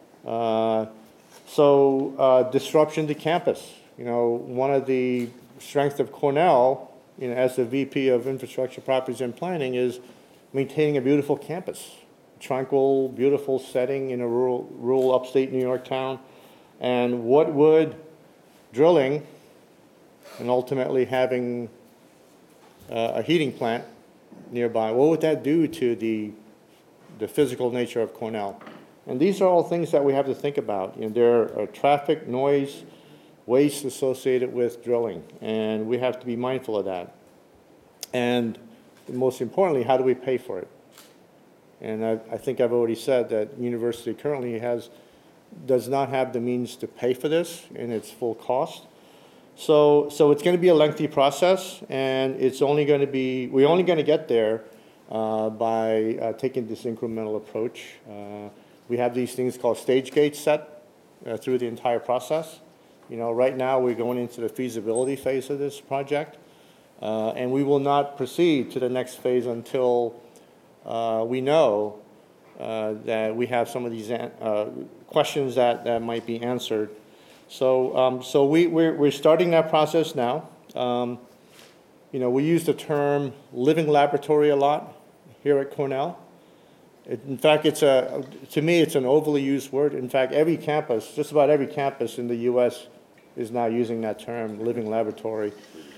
Disruption to campus. You know, one of the strengths of Cornell, you know, as the VP of Infrastructure, Properties, and Planning, is maintaining a beautiful campus, tranquil, beautiful setting in a rural upstate New York town. And what would drilling and ultimately having a heating plant nearby, what would that do to the physical nature of Cornell? And these are all things that we have to think about. You know, there are traffic, noise, waste associated with drilling, and we have to be mindful of that. And most importantly, how do we pay for it? And I think I've already said that the university currently does not have the means to pay for this in its full cost. So it's going to be a lengthy process, and we're only going to get there by taking this incremental approach. We have these things called stage gates set through the entire process. You know, right now we're going into the feasibility phase of this project, and we will not proceed to the next phase until we know that we have some of these questions that might be answered. So we're starting that process now. You know, we use the term living laboratory a lot here at Cornell. In fact, to me, it's an overly used word. In fact, every campus, just about every campus in the U.S. is now using that term, living laboratory.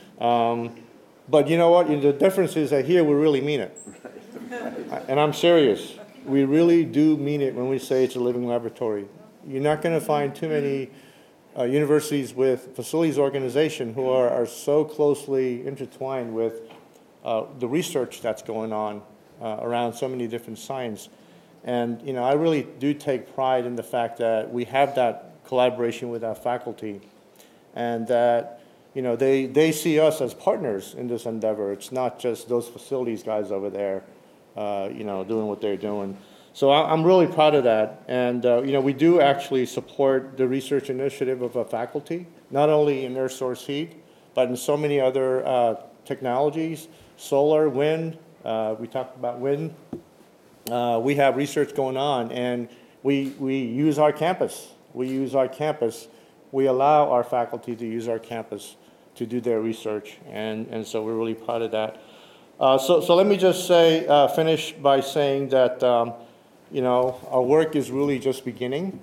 But you know what? The difference is that here we really mean it. And I'm serious. We really do mean it when we say it's a living laboratory. You're not going to find too many universities with facilities organization who are so closely intertwined with the research that's going on around so many different science. And you know, I really do take pride in the fact that we have that collaboration with our faculty, and that you know they see us as partners in this endeavor. It's not just those facilities guys over there, you know, doing what they're doing. So I'm really proud of that. And you know, we do actually support the research initiative of our faculty, not only in air source heat, but in so many other technologies, solar, wind. We talked about wind. We have research going on, and we use our campus. We allow our faculty to use our campus to do their research, and so we're really proud of that. So let me just say, finish by saying that, you know, our work is really just beginning.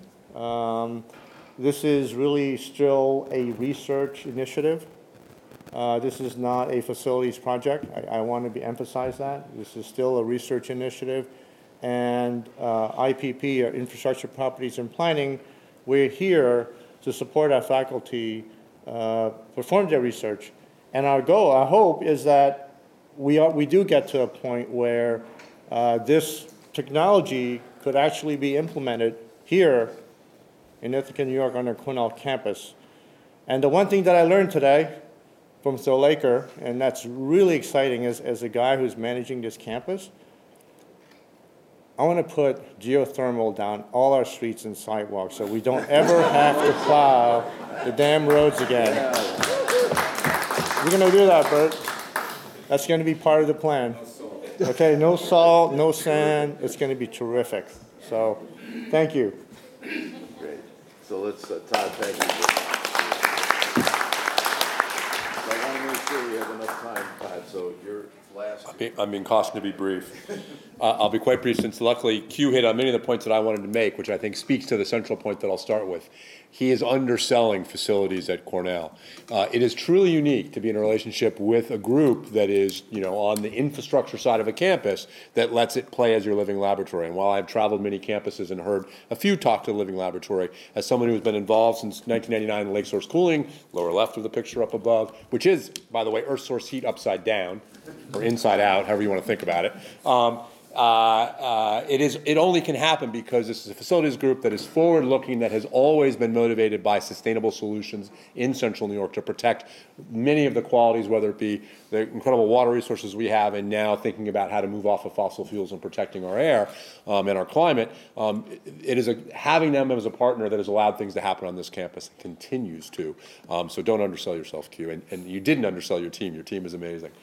This is really still a research initiative. This is not a facilities project. I want to emphasize that. This is still a research initiative. And IPP, or Infrastructure, Properties, and Planning, we're here to support our faculty perform their research. And our goal, our hope, is that we do get to a point where this technology could actually be implemented here in Ithaca, New York, on our Cornell campus. And the one thing that I learned today from Phil Laker, and that's really exciting as a guy who's managing this campus, I want to put geothermal down all our streets and sidewalks so we don't ever have to plow the damn roads again. We're going to do that, Bert. That's going to be part of the plan. Okay, no salt, no sand. It's going to be terrific. So, thank you. Great. So let's, Todd, thank you. So I want to make sure we have enough time, Todd, so your last... I'm being cautioned to be brief. I'll be quite brief, since luckily Q hit on many of the points that I wanted to make, which I think speaks to the central point that I'll start with. He is underselling facilities at Cornell. It is truly unique to be in a relationship with a group that is, you know, on the infrastructure side of a campus that lets it play as your living laboratory. And while I've traveled many campuses and heard a few talk to the living laboratory, as someone who has been involved since 1999 in lake source cooling, lower left of the picture up above, which is, by the way, earth source heat upside down, or inside out, however you want to think about it. it only can happen because this is a facilities group that is forward-looking, that has always been motivated by sustainable solutions in central New York to protect many of the qualities, whether it be the incredible water resources we have, and now thinking about how to move off of fossil fuels and protecting our air and our climate. It is having them as a partner that has allowed things to happen on this campus and continues to. So don't undersell yourself, Q. And you didn't undersell your team. Your team is amazing.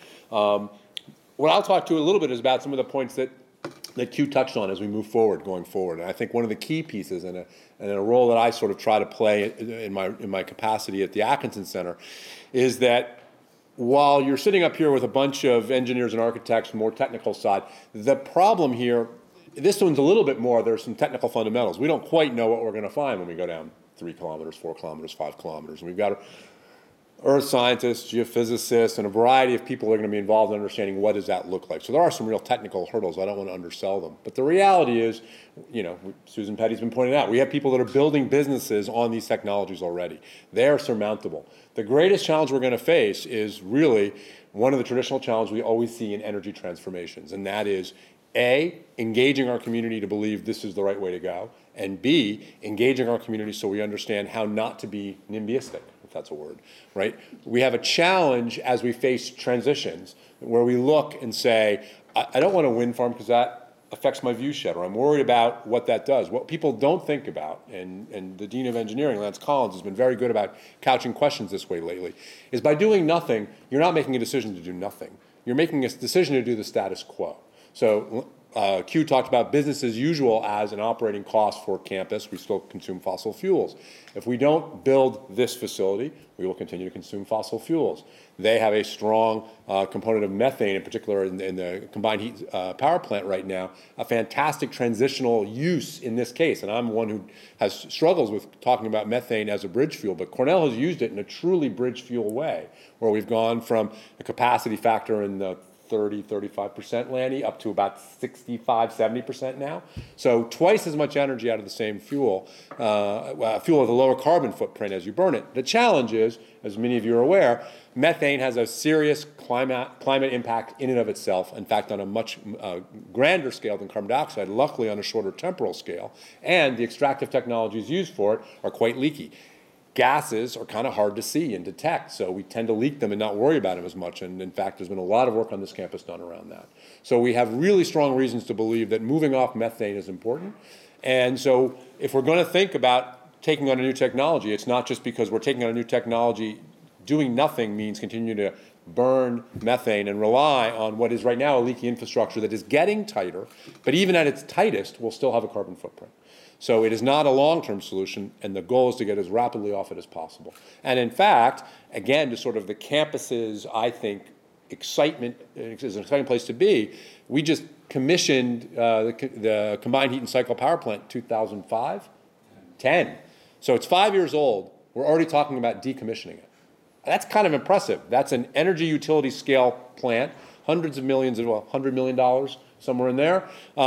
What I'll talk to a little bit is about some of the points that Q touched on as we move forward, going forward. And I think one of the key pieces and a role that I sort of try to play in my capacity at the Atkinson Center is that while you're sitting up here with a bunch of engineers and architects, more technical side, the problem here, this one's a little bit more, there's some technical fundamentals. We don't quite know what we're going to find when we go down 3 kilometers, 4 kilometers, 5 kilometers. And we've got earth scientists, geophysicists, and a variety of people are going to be involved in understanding what does that look like. So there are some real technical hurdles. I don't want to undersell them. But the reality is, Susan Petty's been pointing out, we have people that are building businesses on these technologies already. They are surmountable. The greatest challenge we're going to face is really one of the traditional challenges we always see in energy transformations, and that is A, engaging our community to believe this is the right way to go, and B, engaging our community so we understand how not to be NIMBYistic, if that's a word, right? We have a challenge as we face transitions where we look and say, I don't want a wind farm because that affects my view shed, or I'm worried about what that does. What people don't think about, and the Dean of Engineering, Lance Collins, has been very good about couching questions this way lately, is by doing nothing, you're not making a decision to do nothing. You're making a decision to do the status quo. So Q talked about business as usual as an operating cost for campus. We still consume fossil fuels. If we don't build this facility, we will continue to consume fossil fuels. They have a strong component of methane, in particular in the combined heat power plant right now, a fantastic transitional use in this case. And I'm one who has struggles with talking about methane as a bridge fuel, but Cornell has used it in a truly bridge fuel way, where we've gone from a capacity factor in the 35%, Lanny, up to about 65-70% now. So twice as much energy out of the same fuel, fuel with a lower carbon footprint as you burn it. The challenge is, as many of you are aware, methane has a serious climate impact in and of itself, in fact, on a much grander scale than carbon dioxide, luckily on a shorter temporal scale, and the extractive technologies used for it are quite leaky. Gases are kind of hard to see and detect, so we tend to leak them and not worry about them as much. And in fact, there's been a lot of work on this campus done around that. So we have really strong reasons to believe that moving off methane is important. And so if we're going to think about taking on a new technology, it's not just because we're taking on a new technology. Doing nothing means continuing to burn methane and rely on what is right now a leaky infrastructure that is getting tighter, but even at its tightest will still have a carbon footprint. So it is not a long-term solution, and the goal is to get as rapidly off it as possible. And in fact, again, to sort of the campus's, I think, excitement, is an exciting place to be, we just commissioned the combined heat and cycle power plant 2005? 10. So it's 5 years old. We're already talking about decommissioning it. That's kind of impressive. That's an energy utility scale plant, hundreds of millions, $100 million, somewhere in there,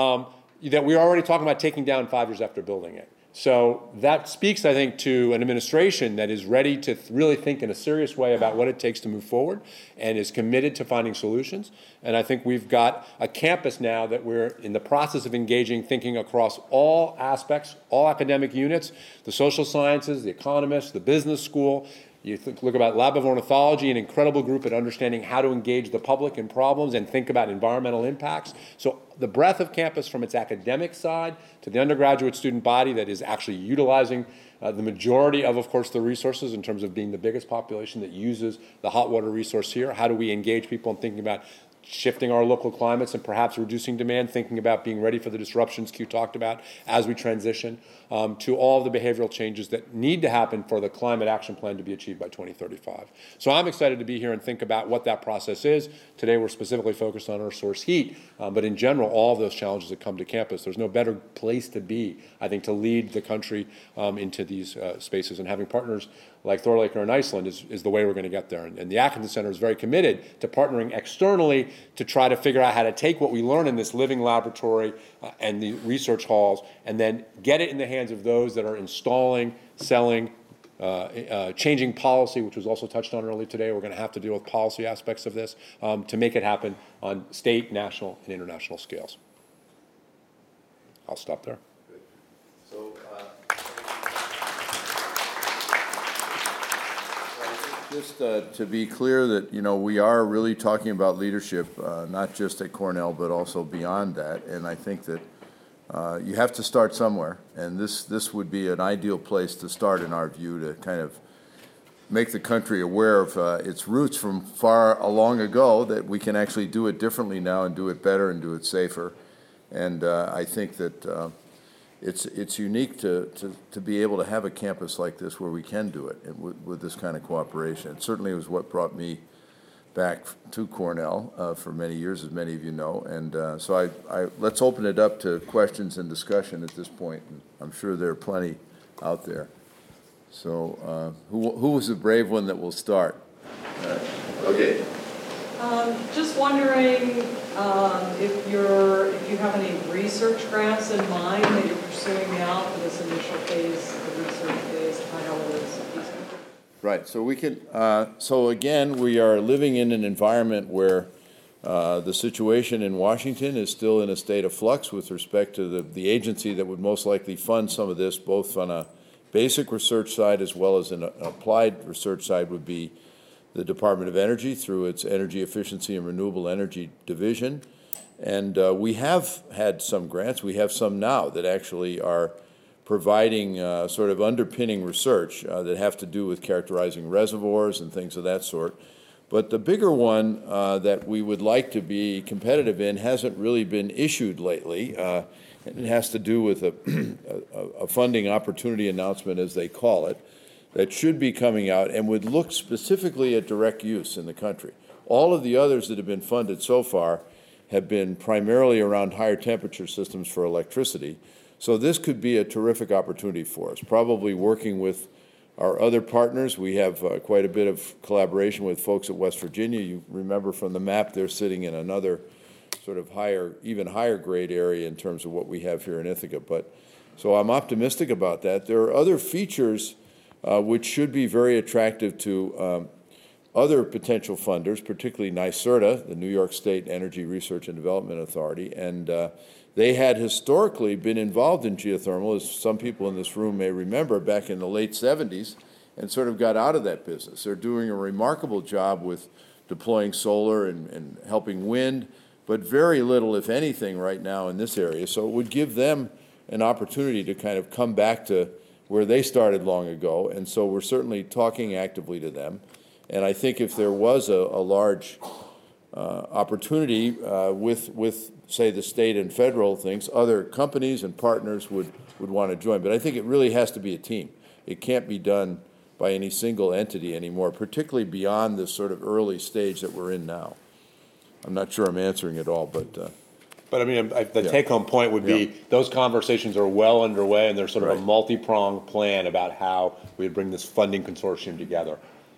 that we're already talking about taking down 5 years after building it. So that speaks, I think, to an administration that is ready to really think in a serious way about what it takes to move forward and is committed to finding solutions. And I think we've got a campus now that we're in the process of engaging, thinking across all aspects, all academic units, the social sciences, the economists, the business school. You look about Lab of Ornithology, an incredible group at understanding how to engage the public in problems and think about environmental impacts. So the breadth of campus from its academic side to the undergraduate student body that is actually utilizing the majority of course, the resources in terms of being the biggest population that uses the hot water resource here. How do we engage people in thinking about shifting our local climates and perhaps reducing demand, thinking about being ready for the disruptions Q talked about as we transition to all of the behavioral changes that need to happen for the climate action plan to be achieved by 2035. So I'm excited to be here and think about what that process is. Today we're specifically focused on our source heat, but in general, all of those challenges that come to campus, there's no better place to be, I think, to lead the country into these spaces. And having partners like Thorlaker in Iceland is the way we're going to get there. And the Atkinson Center is very committed to partnering externally to try to figure out how to take what we learn in this living laboratory and the research halls and then get it in the hands of those that are installing, selling, changing policy, which was also touched on earlier today. We're going to have to deal with policy aspects of this to make it happen on state, national, and international scales. I'll stop there. So, just to be clear that, we are really talking about leadership, not just at Cornell, but also beyond that. And I think that you have to start somewhere. And this would be an ideal place to start, in our view, to kind of make the country aware of its roots from far long ago, that we can actually do it differently now and do it better and do it safer. And I think that it's unique to be able to have a campus like this where we can do it with this kind of cooperation. It certainly was what brought me back to Cornell for many years, as many of you know. And so let's open it up to questions and discussion at this point. And I'm sure there are plenty out there. So who was the brave one that will start? Okay. Just wondering if you have any research grants in mind that you're pursuing now for this initial phase, the research phase. I know it is. Right. So we can. So again, we are living in an environment where the situation in Washington is still in a state of flux with respect to the agency that would most likely fund some of this, both on a basic research side as well as an applied research side, would be the Department of Energy through its Energy Efficiency and Renewable Energy Division. And we have had some grants. We have some now that actually are providing sort of underpinning research that have to do with characterizing reservoirs and things of that sort. But the bigger one that we would like to be competitive in hasn't really been issued lately. And it has to do with a funding opportunity announcement, as they call it, that should be coming out and would look specifically at direct use in the country. All of the others that have been funded so far have been primarily around higher temperature systems for electricity. So this could be a terrific opportunity for us, probably working with our other partners. We have quite a bit of collaboration with folks at West Virginia. You remember from the map, they're sitting in another sort of even higher grade area in terms of what we have here in Ithaca. But so I'm optimistic about that. There are other features which should be very attractive to other potential funders, particularly NYSERDA, the New York State Energy Research and Development Authority. And they had historically been involved in geothermal, as some people in this room may remember, back in the late 70s, and sort of got out of that business. They're doing a remarkable job with deploying solar and helping wind, but very little, if anything, right now in this area. So it would give them an opportunity to kind of come back to where they started long ago, and so we're certainly talking actively to them. And I think if there was a large opportunity with, say, the state and federal things, other companies and partners would want to join. But I think it really has to be a team. It can't be done by any single entity anymore, particularly beyond this sort of early stage that we're in now. I'm not sure I'm answering it all, but I mean, the take-home point would be those conversations are well underway, and there's sort of a multi-pronged plan about how we would bring this funding consortium together.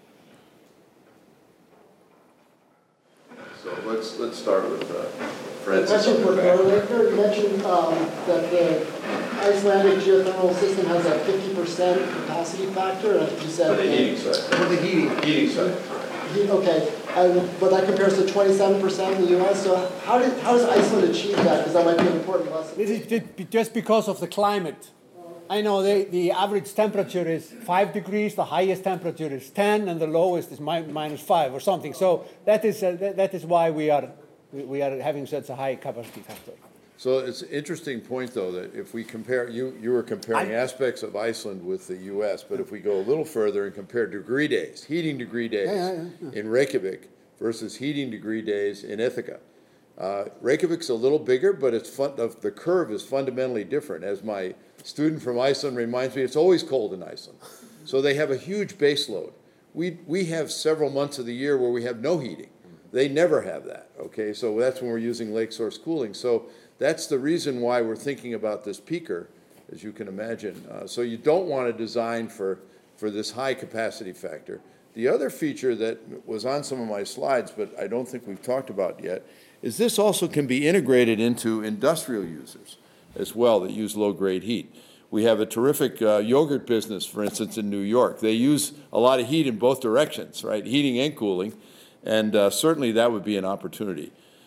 So let's start with Francis. Question for Carl. You mentioned that the Icelandic geothermal system has a 50% capacity factor. And you said for the heating side. For the heating side. Okay, but that compares to 27% in the U.S. So how does Iceland achieve that? Because that might be an important lesson. This is just because of the climate. I know the average temperature is 5 degrees, the highest temperature is 10, and the lowest is -5 or something. So that is why we are having such a high capacity factor. So it's an interesting point, though, that if we compare, you were comparing aspects of Iceland with the U.S., but if we go a little further and compare degree days, heating degree days in Reykjavik versus heating degree days in Ithaca, Reykjavik's a little bigger, but the curve is fundamentally different. As my student from Iceland reminds me, it's always cold in Iceland. So they have a huge base load. We have several months of the year where we have no heating. They never have that, okay? So that's when we're using lake source cooling. So that's the reason why we're thinking about this peaker, as you can imagine. So you don't want to design for this high capacity factor. The other feature that was on some of my slides, but I don't think we've talked about yet, is this also can be integrated into industrial users as well that use low-grade heat. We have a terrific yogurt business, for instance, in New York. They use a lot of heat in both directions, right, heating and cooling, and certainly that would be an opportunity.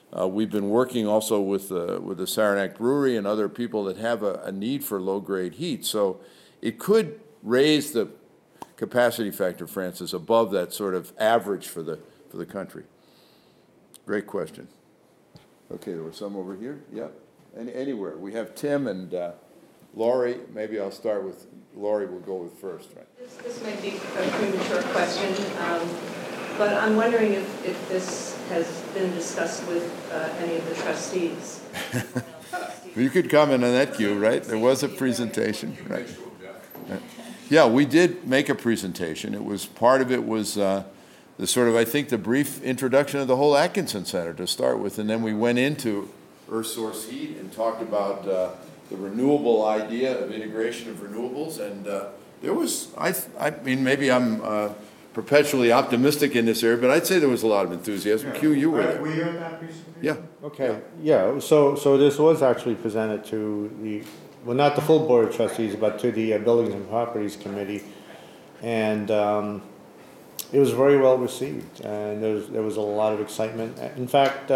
We've been working also with the Saranac Brewery and other people that have a need for low-grade heat. So it could raise the capacity factor, Francis, above that sort of average for the country. Great question. Okay, there were some over here. Yeah, anywhere. We have Tim and Laurie. Maybe I'll start with Laurie. We'll go with first, right? This might be a premature question, but I'm wondering if this has been discussed with any of the trustees. You could comment on that, Q, right? There was a presentation, right? Yeah, we did make a presentation. It was, part of it was the sort of, I think, the brief introduction of the whole Atkinson Center to start with, and then we went into Earth Source Heat and talked about the renewable idea of integration of renewables, and there was, I mean, maybe I'm perpetually optimistic in this area, but I'd say there was a lot of enthusiasm. Yeah. Q, you were there. Were you at that presentation? Yeah. Okay, yeah, so this was actually presented to the, well, not the full Board of Trustees, but to the Buildings and Properties Committee, and it was very well received, and there was a lot of excitement. In fact,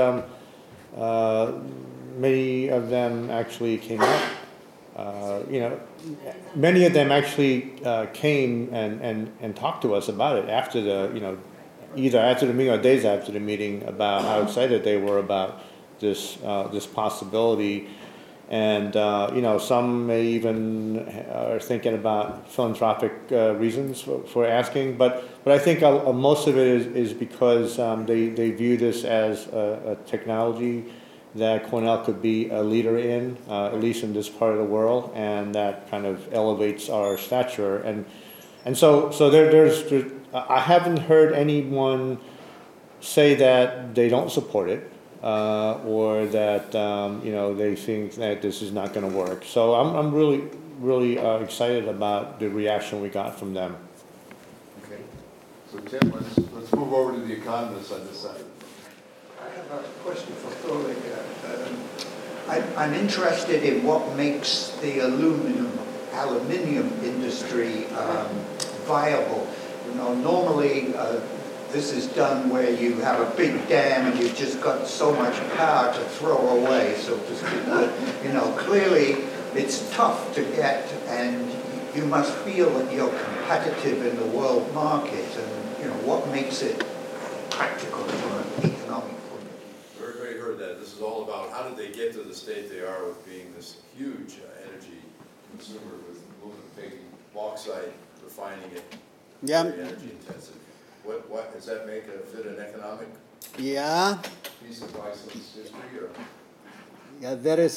many of them actually came up. Many of them actually came and talked to us about it after the, either after the meeting or days after the meeting, about how excited they were about this possibility. And, some may even are thinking about philanthropic reasons for asking. But I think most of it is because they view this as a technology that Cornell could be a leader in, at least in this part of the world, and that kind of elevates our stature. And so there's I haven't heard anyone say that they don't support it, or that they think that this is not going to work. So I'm really excited about the reaction we got from them. Okay. So Tim, let's move over to the economists on this side. I have a question for Ulrich. I'm interested in what makes the aluminium industry viable. Normally this is done where you have a big dam and you've just got so much power to throw away, so to speak. But, clearly it's tough to get, and you must feel that you're competitive in the world market, and what makes it practical from an economic point of view. Everybody heard that. This is all about how did they get to the state they are with being this huge energy consumer with taking bauxite, refining it, Yeah. very energy intensive. What does that make it fit an economic Yeah. piece of Iceland's history? Or? Yeah,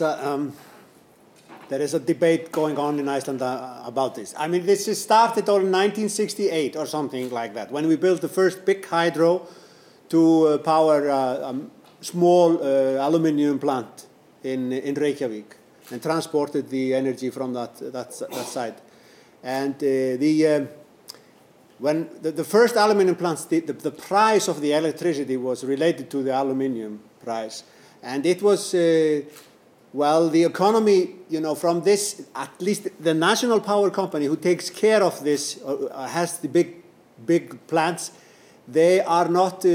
there is a debate going on in Iceland about this. I mean, this started in 1968 or something like that, when we built the first big hydro to power a small aluminium plant in Reykjavik, and transported the energy from that side. And when the first aluminium plants, the price of the electricity was related to the aluminium price, and it was the economy, from this, at least the national power company who takes care of this, has the big plants, they are not.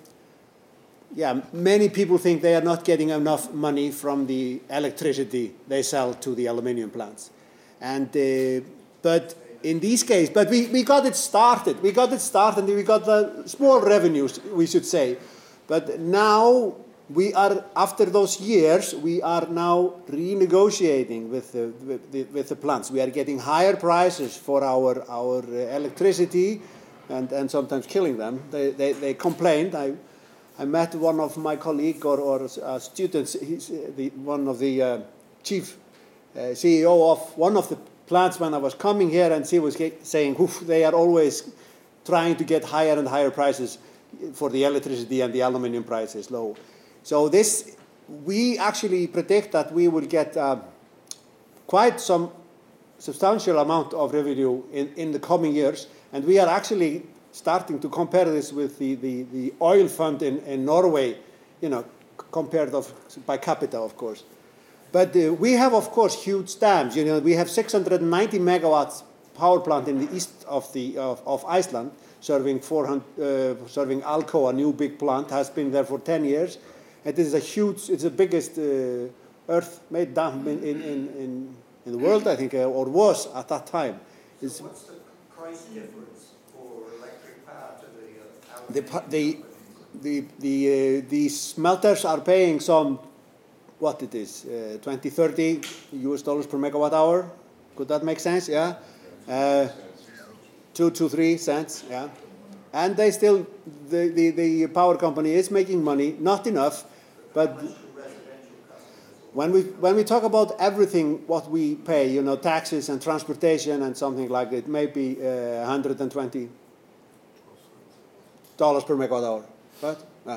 Many people think they are not getting enough money from the electricity they sell to the aluminium plants, and but. In this case, but we got it started. We got the small revenues, we should say. But now we are, after those years, we are now renegotiating with the plants. We are getting higher prices for our electricity, and sometimes killing them. They complained. I met one of my colleagues or students. He's one of the chief CEO of one of the plants when I was coming here, and she was saying, they are always trying to get higher and higher prices for the electricity, and the aluminium price is low. So we actually predict that we will get quite some substantial amount of revenue in the coming years, and we are actually starting to compare this with the oil fund in Norway, compared by capita, of course. But we have, of course, huge dams. We have 690 megawatts power plant in the east of Iceland, serving Alcoa, a new big plant, has been there for 10 years. It is a huge, it's the biggest earth-made dam in the world, I think, or was at that time. It's, What's the price difference for electric power to the the smelters are paying some, what it is, 20, 30 US dollars per megawatt hour. Could that make sense? Yeah. 2 to 3 cents. Yeah. And they still, the power company is making money, not enough, but when we talk about everything, what we pay, you know, taxes and transportation and something like that, it may be $120 per megawatt hour. Right? Yeah.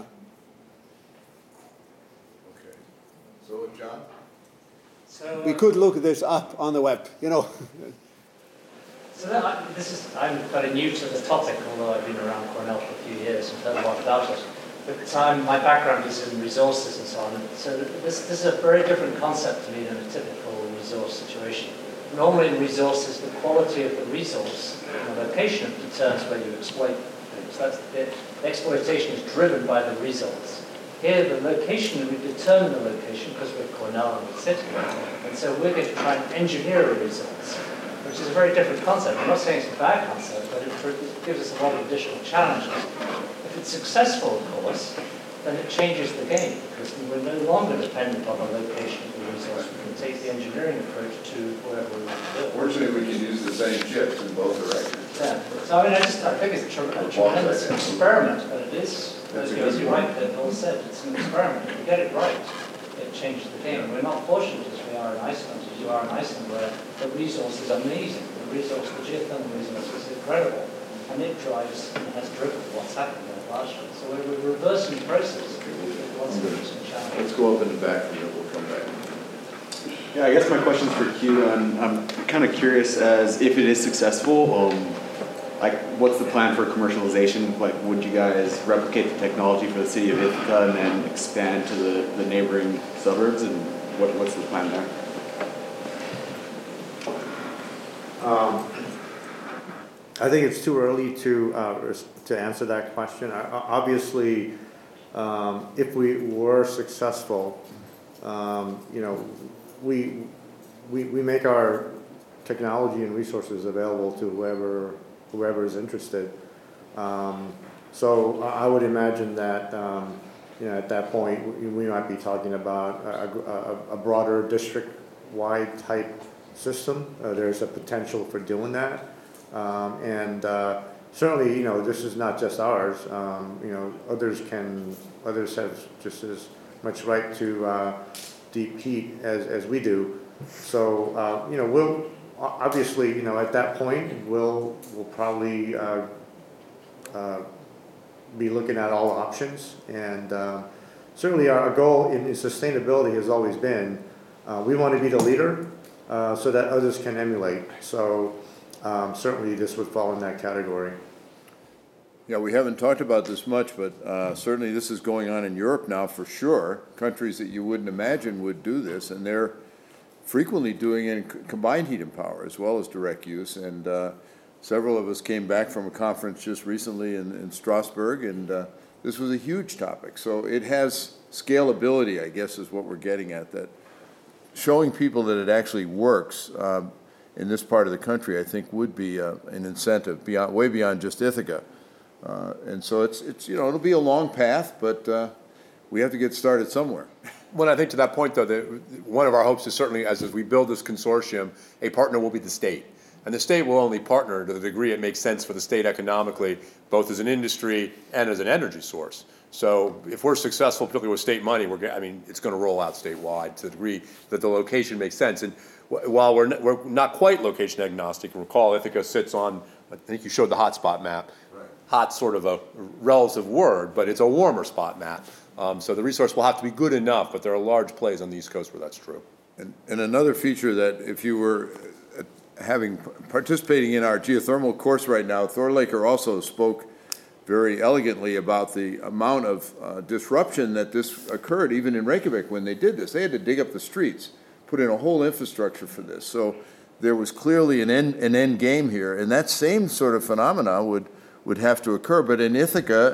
Okay. So, John? So, We could look this up on the web, you know. I'm kind of new to the topic, although I've been around Cornell for a few years and heard a lot about it. But my background is in resources and so on. So this is a very different concept to me than a typical resource situation. Normally in resources, the quality of the resource and the location determines whether you exploit things. That's the exploitation is driven by the results. Here, the location, we determine the location because we're Cornell and we're sitting there. And so we're going to try and engineer a results, which is a very different concept. I'm not saying it's a bad concept, but it gives us a lot of additional challenges. If it's successful, of course, then it changes the game, because we're no longer dependent on the location of the resource. We can take the engineering approach to wherever we want to do it. Fortunately, we can use the same chips in both directions. Yeah. So I think it's a tremendous experiment, but it is, as you rightly Bill said, it's an experiment. If we get it right, it changes the game. And we're not fortunate as we are in Iceland, as you are in Iceland, where the resource is amazing. The geothermal resource is incredible. And it drives and has driven what's happened there largely. So we're reversing the process. Lots of interesting challenges. Let's go up in the back and then we'll come back. Yeah, I guess my question's for Q, and I'm kind of curious as if it is successful, like what's the plan for commercialization? Like, would you guys replicate the technology for the city of Ithaca and then expand to the neighboring suburbs? And what's the plan there? I think it's too early to answer that question. Obviously, if we were successful, you know, we make our technology and resources available to whoever is interested. So I would imagine that you know, at that point we might be talking about a broader district-wide type system. There's a potential for doing that. Certainly, you know, this is not just ours. You know, others have just as much right to deep heat as we do. So, you know, we'll obviously, you know, at that point, we'll probably be looking at all options. And certainly, our goal in sustainability has always been we want to be the leader so that others can emulate. So. Certainly this would fall in that category. Yeah, we haven't talked about this much, but certainly this is going on in Europe now for sure. Countries that you wouldn't imagine would do this, and they're frequently doing it in combined heat and power as well as direct use. And several of us came back from a conference just recently in Strasbourg, and this was a huge topic. So it has scalability, I guess, is what we're getting at, that showing people that it actually works in this part of the country, I think, would be an incentive way beyond just Ithaca. And so it's you know, it'll be a long path, but we have to get started somewhere. Well, I think to that point, though, that one of our hopes is certainly as we build this consortium, a partner will be the state. And the state will only partner to the degree it makes sense for the state economically, both as an industry and as an energy source. So if we're successful, particularly with state money, I mean, it's going to roll out statewide to the degree that the location makes sense. And while we're not quite location agnostic, recall Ithaca sits on, I think you showed the hotspot map. Right. Hot's sort of a relative word, but it's a warmer spot map. So the resource will have to be good enough, but there are large plays on the East Coast where that's true. And another feature that if you were participating in our geothermal course right now, Thorlaker also spoke very elegantly about the amount of disruption that this occurred even in Reykjavik when they did this. They had to dig up the streets, put in a whole infrastructure for this. So there was clearly an end game here, and that same sort of phenomena would have to occur. But in Ithaca,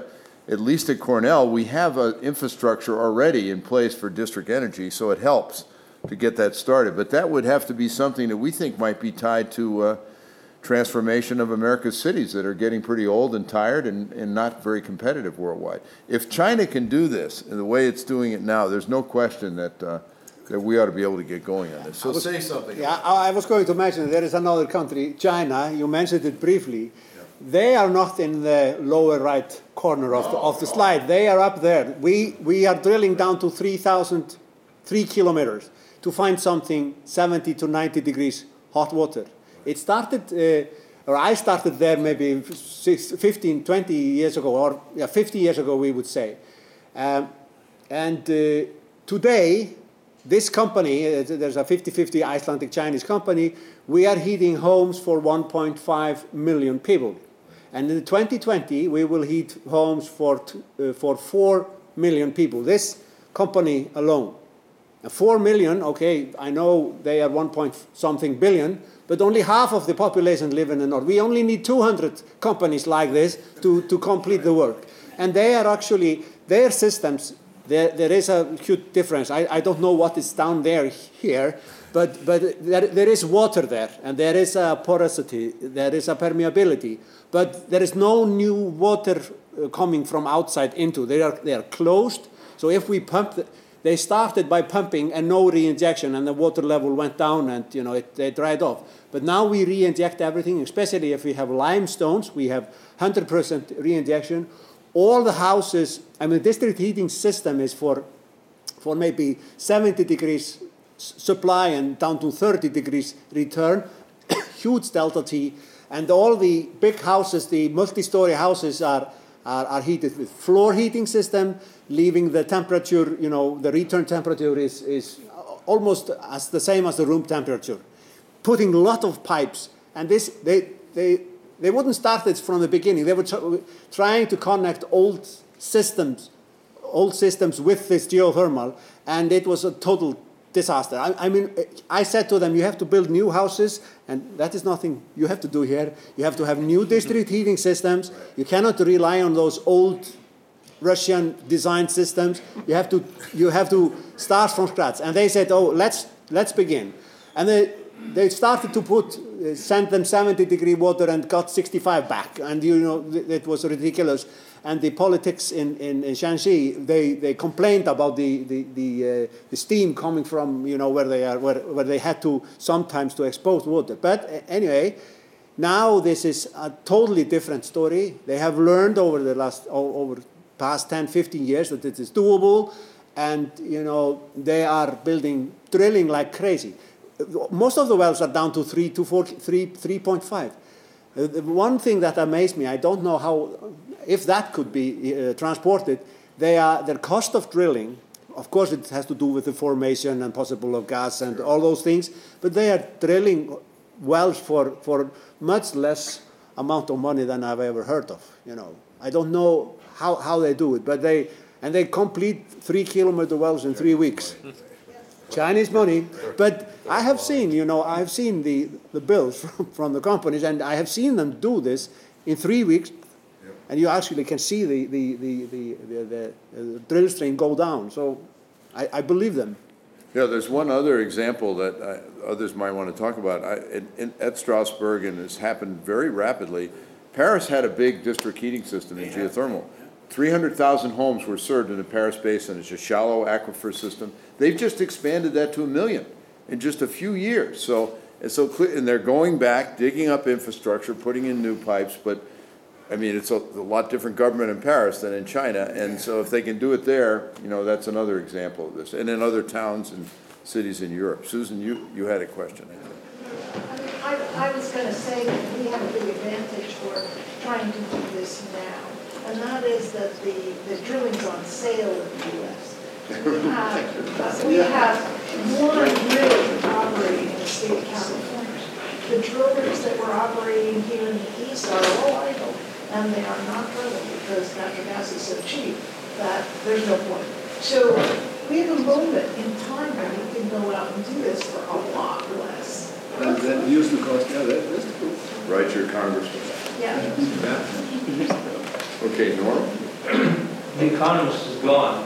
at least at Cornell, we have an infrastructure already in place for district energy, so it helps to get that started. But that would have to be something that we think might be tied to transformation of America's cities that are getting pretty old and tired and not very competitive worldwide. If China can do this in the way it's doing it now, there's no question that that we ought to be able to get going on this. So say something. Yeah, I was going to mention there is another country, China. You mentioned it briefly. They are not in the lower right corner of the slide. They are up there. We are drilling down to 3 kilometers to find something 70 to 90 degrees hot water. It started, or I started there maybe 15, 20 years ago, or 50 years ago, we would say. Today, this company, there's a 50-50 Icelandic-Chinese company, we are heating homes for 1.5 million people. And in 2020, we will heat homes for 4 million people. This company alone. 4 million, okay, I know they are 1-point-something billion, but only half of the population live in the north. We only need 200 companies like this to complete the work. And they are actually, their systems, there is a huge difference. I don't know what is down there here, but there is water there, and there is a porosity, there is a permeability, but there is no new water coming from outside into. They are closed, so if we pump, they started by pumping and no re-injection, and the water level went down, and they dried off. But now we re-inject everything, especially if we have limestones, we have 100% re-injection. All the houses, the district heating system is for maybe 70 degrees supply and down to 30 degrees return, huge delta T, and all the big houses, the multi-story houses are heated with floor heating system, leaving the temperature, the return temperature is almost as the same as the room temperature. Putting a lot of pipes, and this, they wouldn't start this from the beginning. They were trying to connect old systems with this geothermal, and it was a total disaster. I said to them, you have to build new houses, and that is nothing you have to do here. You have to have new district heating systems. You cannot rely on those old Russian design systems. You have to start from scratch. And they said, oh, let's begin. And they started to send them 70-degree water and got 65 back. And, it was ridiculous. And the politics in Shanxi, they complained about the steam coming from, where they are, where they had to sometimes to expose water. But anyway, now this is a totally different story. They have learned over the past 10, 15 years that it is doable. And, they are drilling like crazy. Most of the wells are down to 3.5. The one thing that amazed me, I don't know if that could be transported, their cost of drilling, of course it has to do with the formation and possible of gas and all those things, but they are drilling wells for much less amount of money than I've ever heard of. I don't know how they do it, but they complete 3-kilometer wells in 3 weeks. Chinese money, but I have seen, the bills from the companies, and I have seen them do this in 3 weeks, and you actually can see the drill string go down. So I believe them. Yeah, there's one other example that others might want to talk about. At Strasbourg, and it's happened very rapidly, Paris had a big district heating system in geothermal. 300,000 homes were served in the Paris Basin. It's a shallow aquifer system. They've just expanded that to 1 million in just a few years. And they're going back, digging up infrastructure, putting in new pipes. But it's a lot different government in Paris than in China. And so if they can do it there, that's another example of this. And in other towns and cities in Europe. Susan, you had a question. I was going to say that we have a big advantage for trying to do this now. And that is that the drilling's on sale in the U.S. We have one rig operating in the state of California. The drillers that were operating here in the east are all idle, and they are not drilling because natural gas is so cheap that there's no point. So we have a moment in time where we can go out and do this for a lot less. And then use the cost, that's cool. Write your congressman. Yeah. Okay, Norm? The economist is gone.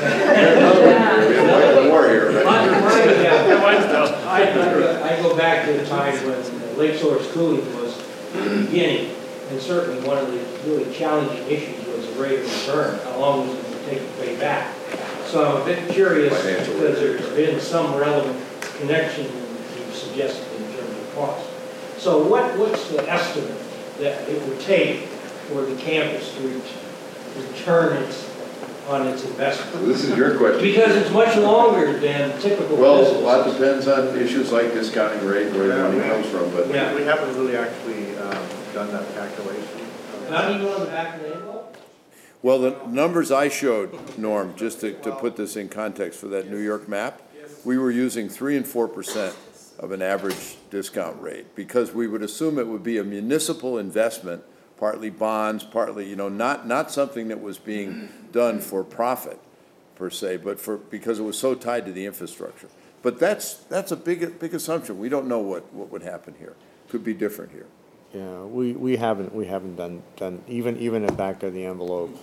I go back to the time when lake source cooling was beginning, and certainly one of the really challenging issues was the rate of return. How long was it going to take to pay back? So I'm a bit curious because there's been some relevant connection you suggested in terms of cost. So what's the estimate that it would take for the campus to return on its investment? This is your question. Because it's much longer than typical Well, business. a lot depends on issues like discounting rate, where the money comes from, but. We haven't really actually done that calculation. Not even on the back of the envelope? Well, the numbers I showed, Norm, just to put this in context for that New York map, we were using 3% and 4% of an average discount rate, because we would assume it would be a municipal investment, partly bonds, partly, not something that was being done for profit per se, but because it was so tied to the infrastructure. But that's a big assumption. We don't know what would happen here. Could be different here. Yeah, we haven't done even a back of the envelope.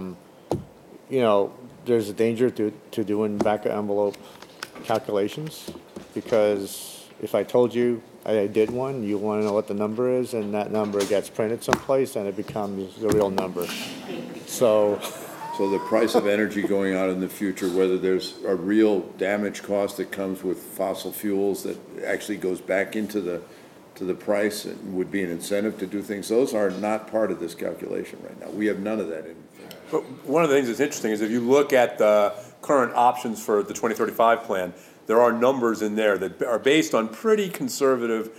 There's a danger to doing back of envelope calculations, because if I told you I did one, you want to know what the number is, and that number gets printed someplace, and it becomes the real number. So the price of energy going out in the future, whether there's a real damage cost that comes with fossil fuels that actually goes back into the price and would be an incentive to do things, those are not part of this calculation right now. We have none of that in. But one of the things that's interesting is if you look at the current options for the 2035 plan, there are numbers in there that are based on pretty conservative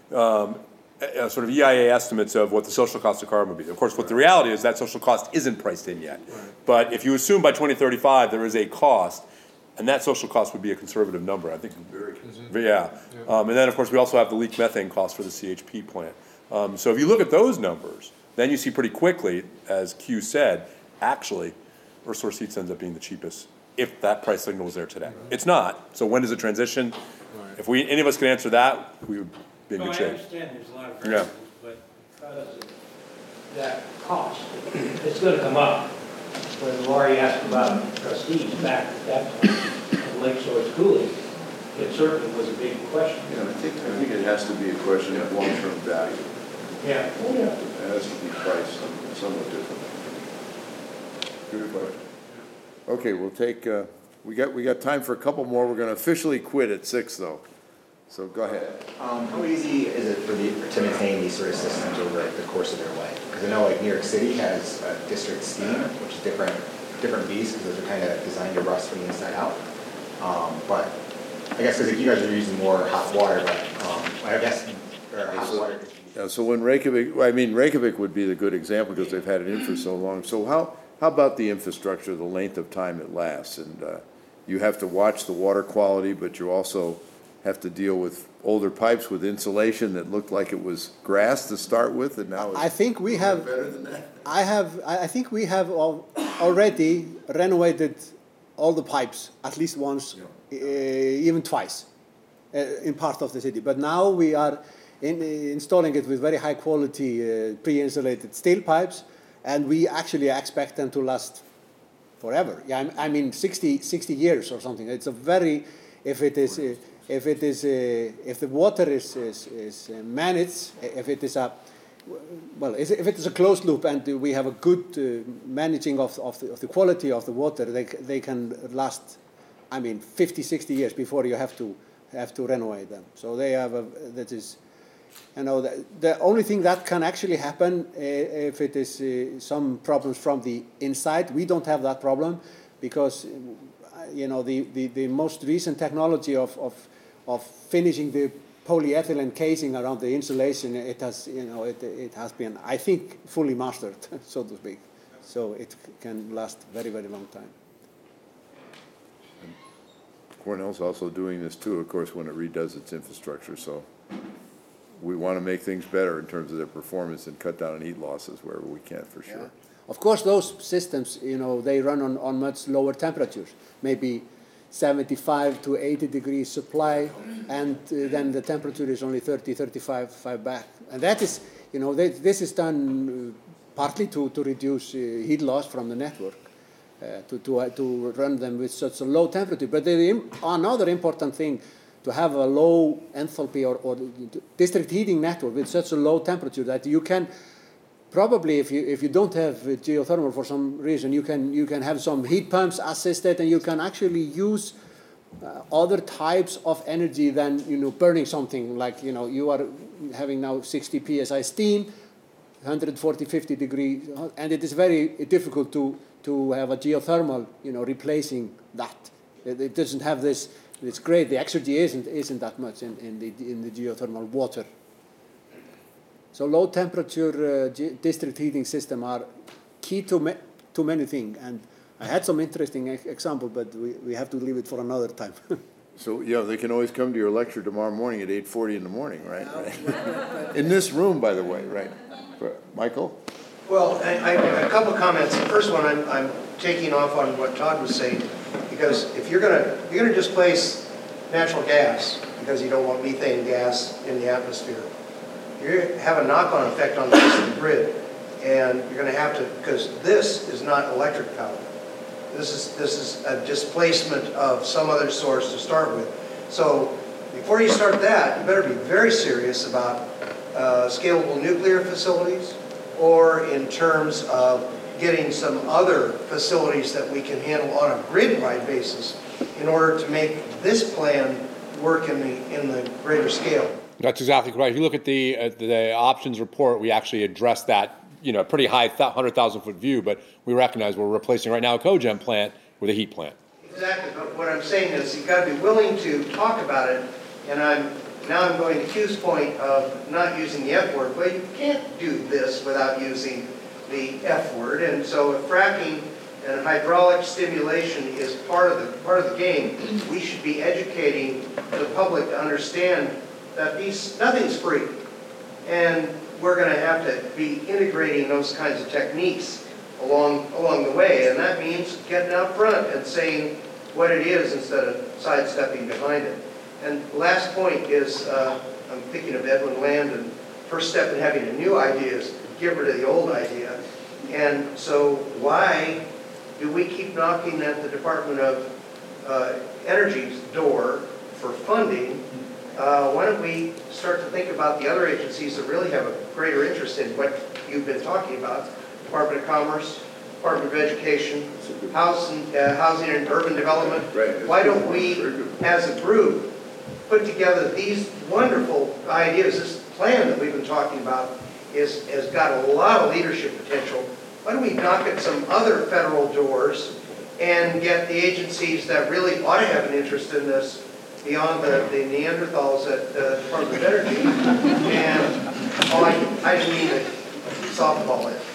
sort of EIA estimates of what the social cost of carbon would be. Of course, what the reality is, that social cost isn't priced in yet. Right. But if you assume by 2035 there is a cost, and that social cost would be a conservative number, I think. Very conservative. Yeah. And then, of course, we also have the leak methane cost for the CHP plant. So if you look at those numbers, then you see pretty quickly, as Q said, actually, Earth Source Heat ends up being the cheapest if that price signal was there today. Right. It's not. So when does it transition? Right. If any of us could answer that, we would be in good shape. I understand there's a lot of variables, but because of that cost, it's going to come up. When Laurie asked about trustees back at that time of lake source cooling, it certainly was a big question. Yeah, I think it has to be a question of long-term value. Yeah. Oh, yeah. It has to be priced somewhat differently. Good question. Okay, we'll take. We got time for a couple more. We're going to officially quit at 6, though. So go ahead. How easy is it to maintain these sort of systems over the course of their life? Because I know like New York City has a district steam, which is different beast, because those are kind of designed to rust from the inside out. But I guess because you guys are using more hot water, but I guess hot water. Yeah, so when Reykjavik would be the good example because they've had it in for so long. So how about the infrastructure, the length of time it lasts? And you have to watch the water quality, but you also have to deal with older pipes with insulation that looked like it was grass to start with, and now I think we have better than that. I think we have already renovated all the pipes at least once, even twice, in part of the city. But now we are installing it with very high quality pre-insulated steel pipes, and we actually expect them to last forever. Yeah, I mean 60 years or something. It's a very, if the water is managed, if it is a closed loop and we have a good managing of the quality of the water, they can last, 50, 60 years before you have to renovate them. So they have the only thing that can actually happen if it is some problems from the inside. We don't have that problem because the most recent technology of finishing the polyethylene casing around the insulation, it has been, I think, fully mastered, so to speak. So it can last very, very long time. Cornell's also doing this too, of course, when it redoes its infrastructure. So we want to make things better in terms of their performance and cut down on heat losses wherever we can, for sure. Yeah. Of course, those systems, they run on much lower temperatures, maybe 75 to 80 degrees supply, and then the temperature is only 30, 35 back. And that is, this is done partly to reduce heat loss from the network. to run them with such a low temperature. But another important thing, to have a low enthalpy or district heating network with such a low temperature that you can probably, if you don't have geothermal for some reason, you can have some heat pumps assisted, and you can actually use other types of energy than burning something like you are having now 60 psi steam, 140, 50 degrees, and it is very difficult to have a geothermal replacing that. It doesn't have this. It's great. The exergy isn't that much in the geothermal water. So low temperature district heating system are key to many things. And I had some interesting example, but we have to leave it for another time. So, yeah, they can always come to your lecture tomorrow morning at 8:40 in the morning, right? In this room, by the way, right? Michael? Well, a couple comments. The first one, I'm taking off on what Todd was saying, because if you're gonna displace natural gas because you don't want methane gas in the atmosphere, you're going to have a knock-on effect on the rest of the grid, and you're going to have to, because this is not electric power. This is a displacement of some other source to start with. So before you start that, you better be very serious about scalable nuclear facilities, or in terms of getting some other facilities that we can handle on a grid-wide basis in order to make this plan work in the greater scale. That's exactly right. If you look at the options report, we actually addressed that, pretty high 100,000-foot view, but we recognize we're replacing right now a cogen plant with a heat plant. Exactly, but what I'm saying is you've got to be willing to talk about it, and I'm going to Q's point of not using the F word, but you can't do this without using the F word, and so if fracking and hydraulic stimulation is part of the game, we should be educating the public to understand that nothing's free, and we're going to have to be integrating those kinds of techniques along the way, and that means getting out front and saying what it is instead of sidestepping behind it. And the last point is, I'm thinking of Edwin Land, and first step in having a new idea is get rid of the old idea. And so why do we keep knocking at the Department of Energy's door for funding? Why don't we start to think about the other agencies that really have a greater interest in what you've been talking about? Department of Commerce, Department of Education, Housing and Urban Development. Right. Why don't we, as a group, put together these wonderful ideas? This plan that we've been talking about has got a lot of leadership potential. Why don't we knock at some other federal doors and get the agencies that really ought to have an interest in this beyond the Neanderthals at the Department of Energy? And I didn't mean to softball it.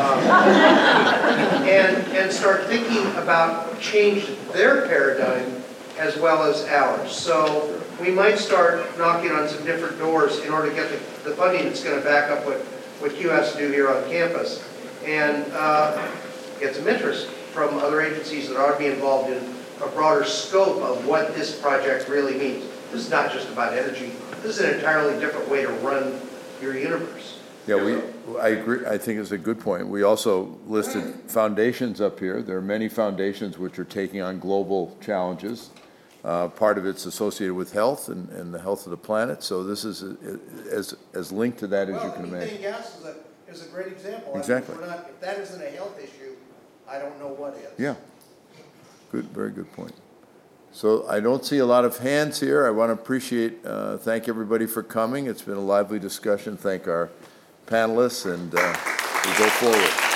And start thinking about change their paradigm as well as ours. So we might start knocking on some different doors in order to get the funding that's going to back up what Q has to do here on campus, and get some interest from other agencies that ought to be involved in a broader scope of what this project really means. This is not just about energy. This is an entirely different way to run your universe. Yeah, I agree. I think it's a good point. We also listed foundations up here. There are many foundations which are taking on global challenges. Part of it's associated with health and the health of the planet. So this is as linked to that as you can imagine. Methane gas is a great example. Exactly. If that isn't a health issue, I don't know what is. Yeah. Good, very good point. So I don't see a lot of hands here. I want to thank everybody for coming. It's been a lively discussion. Thank our panelists, and we go forward.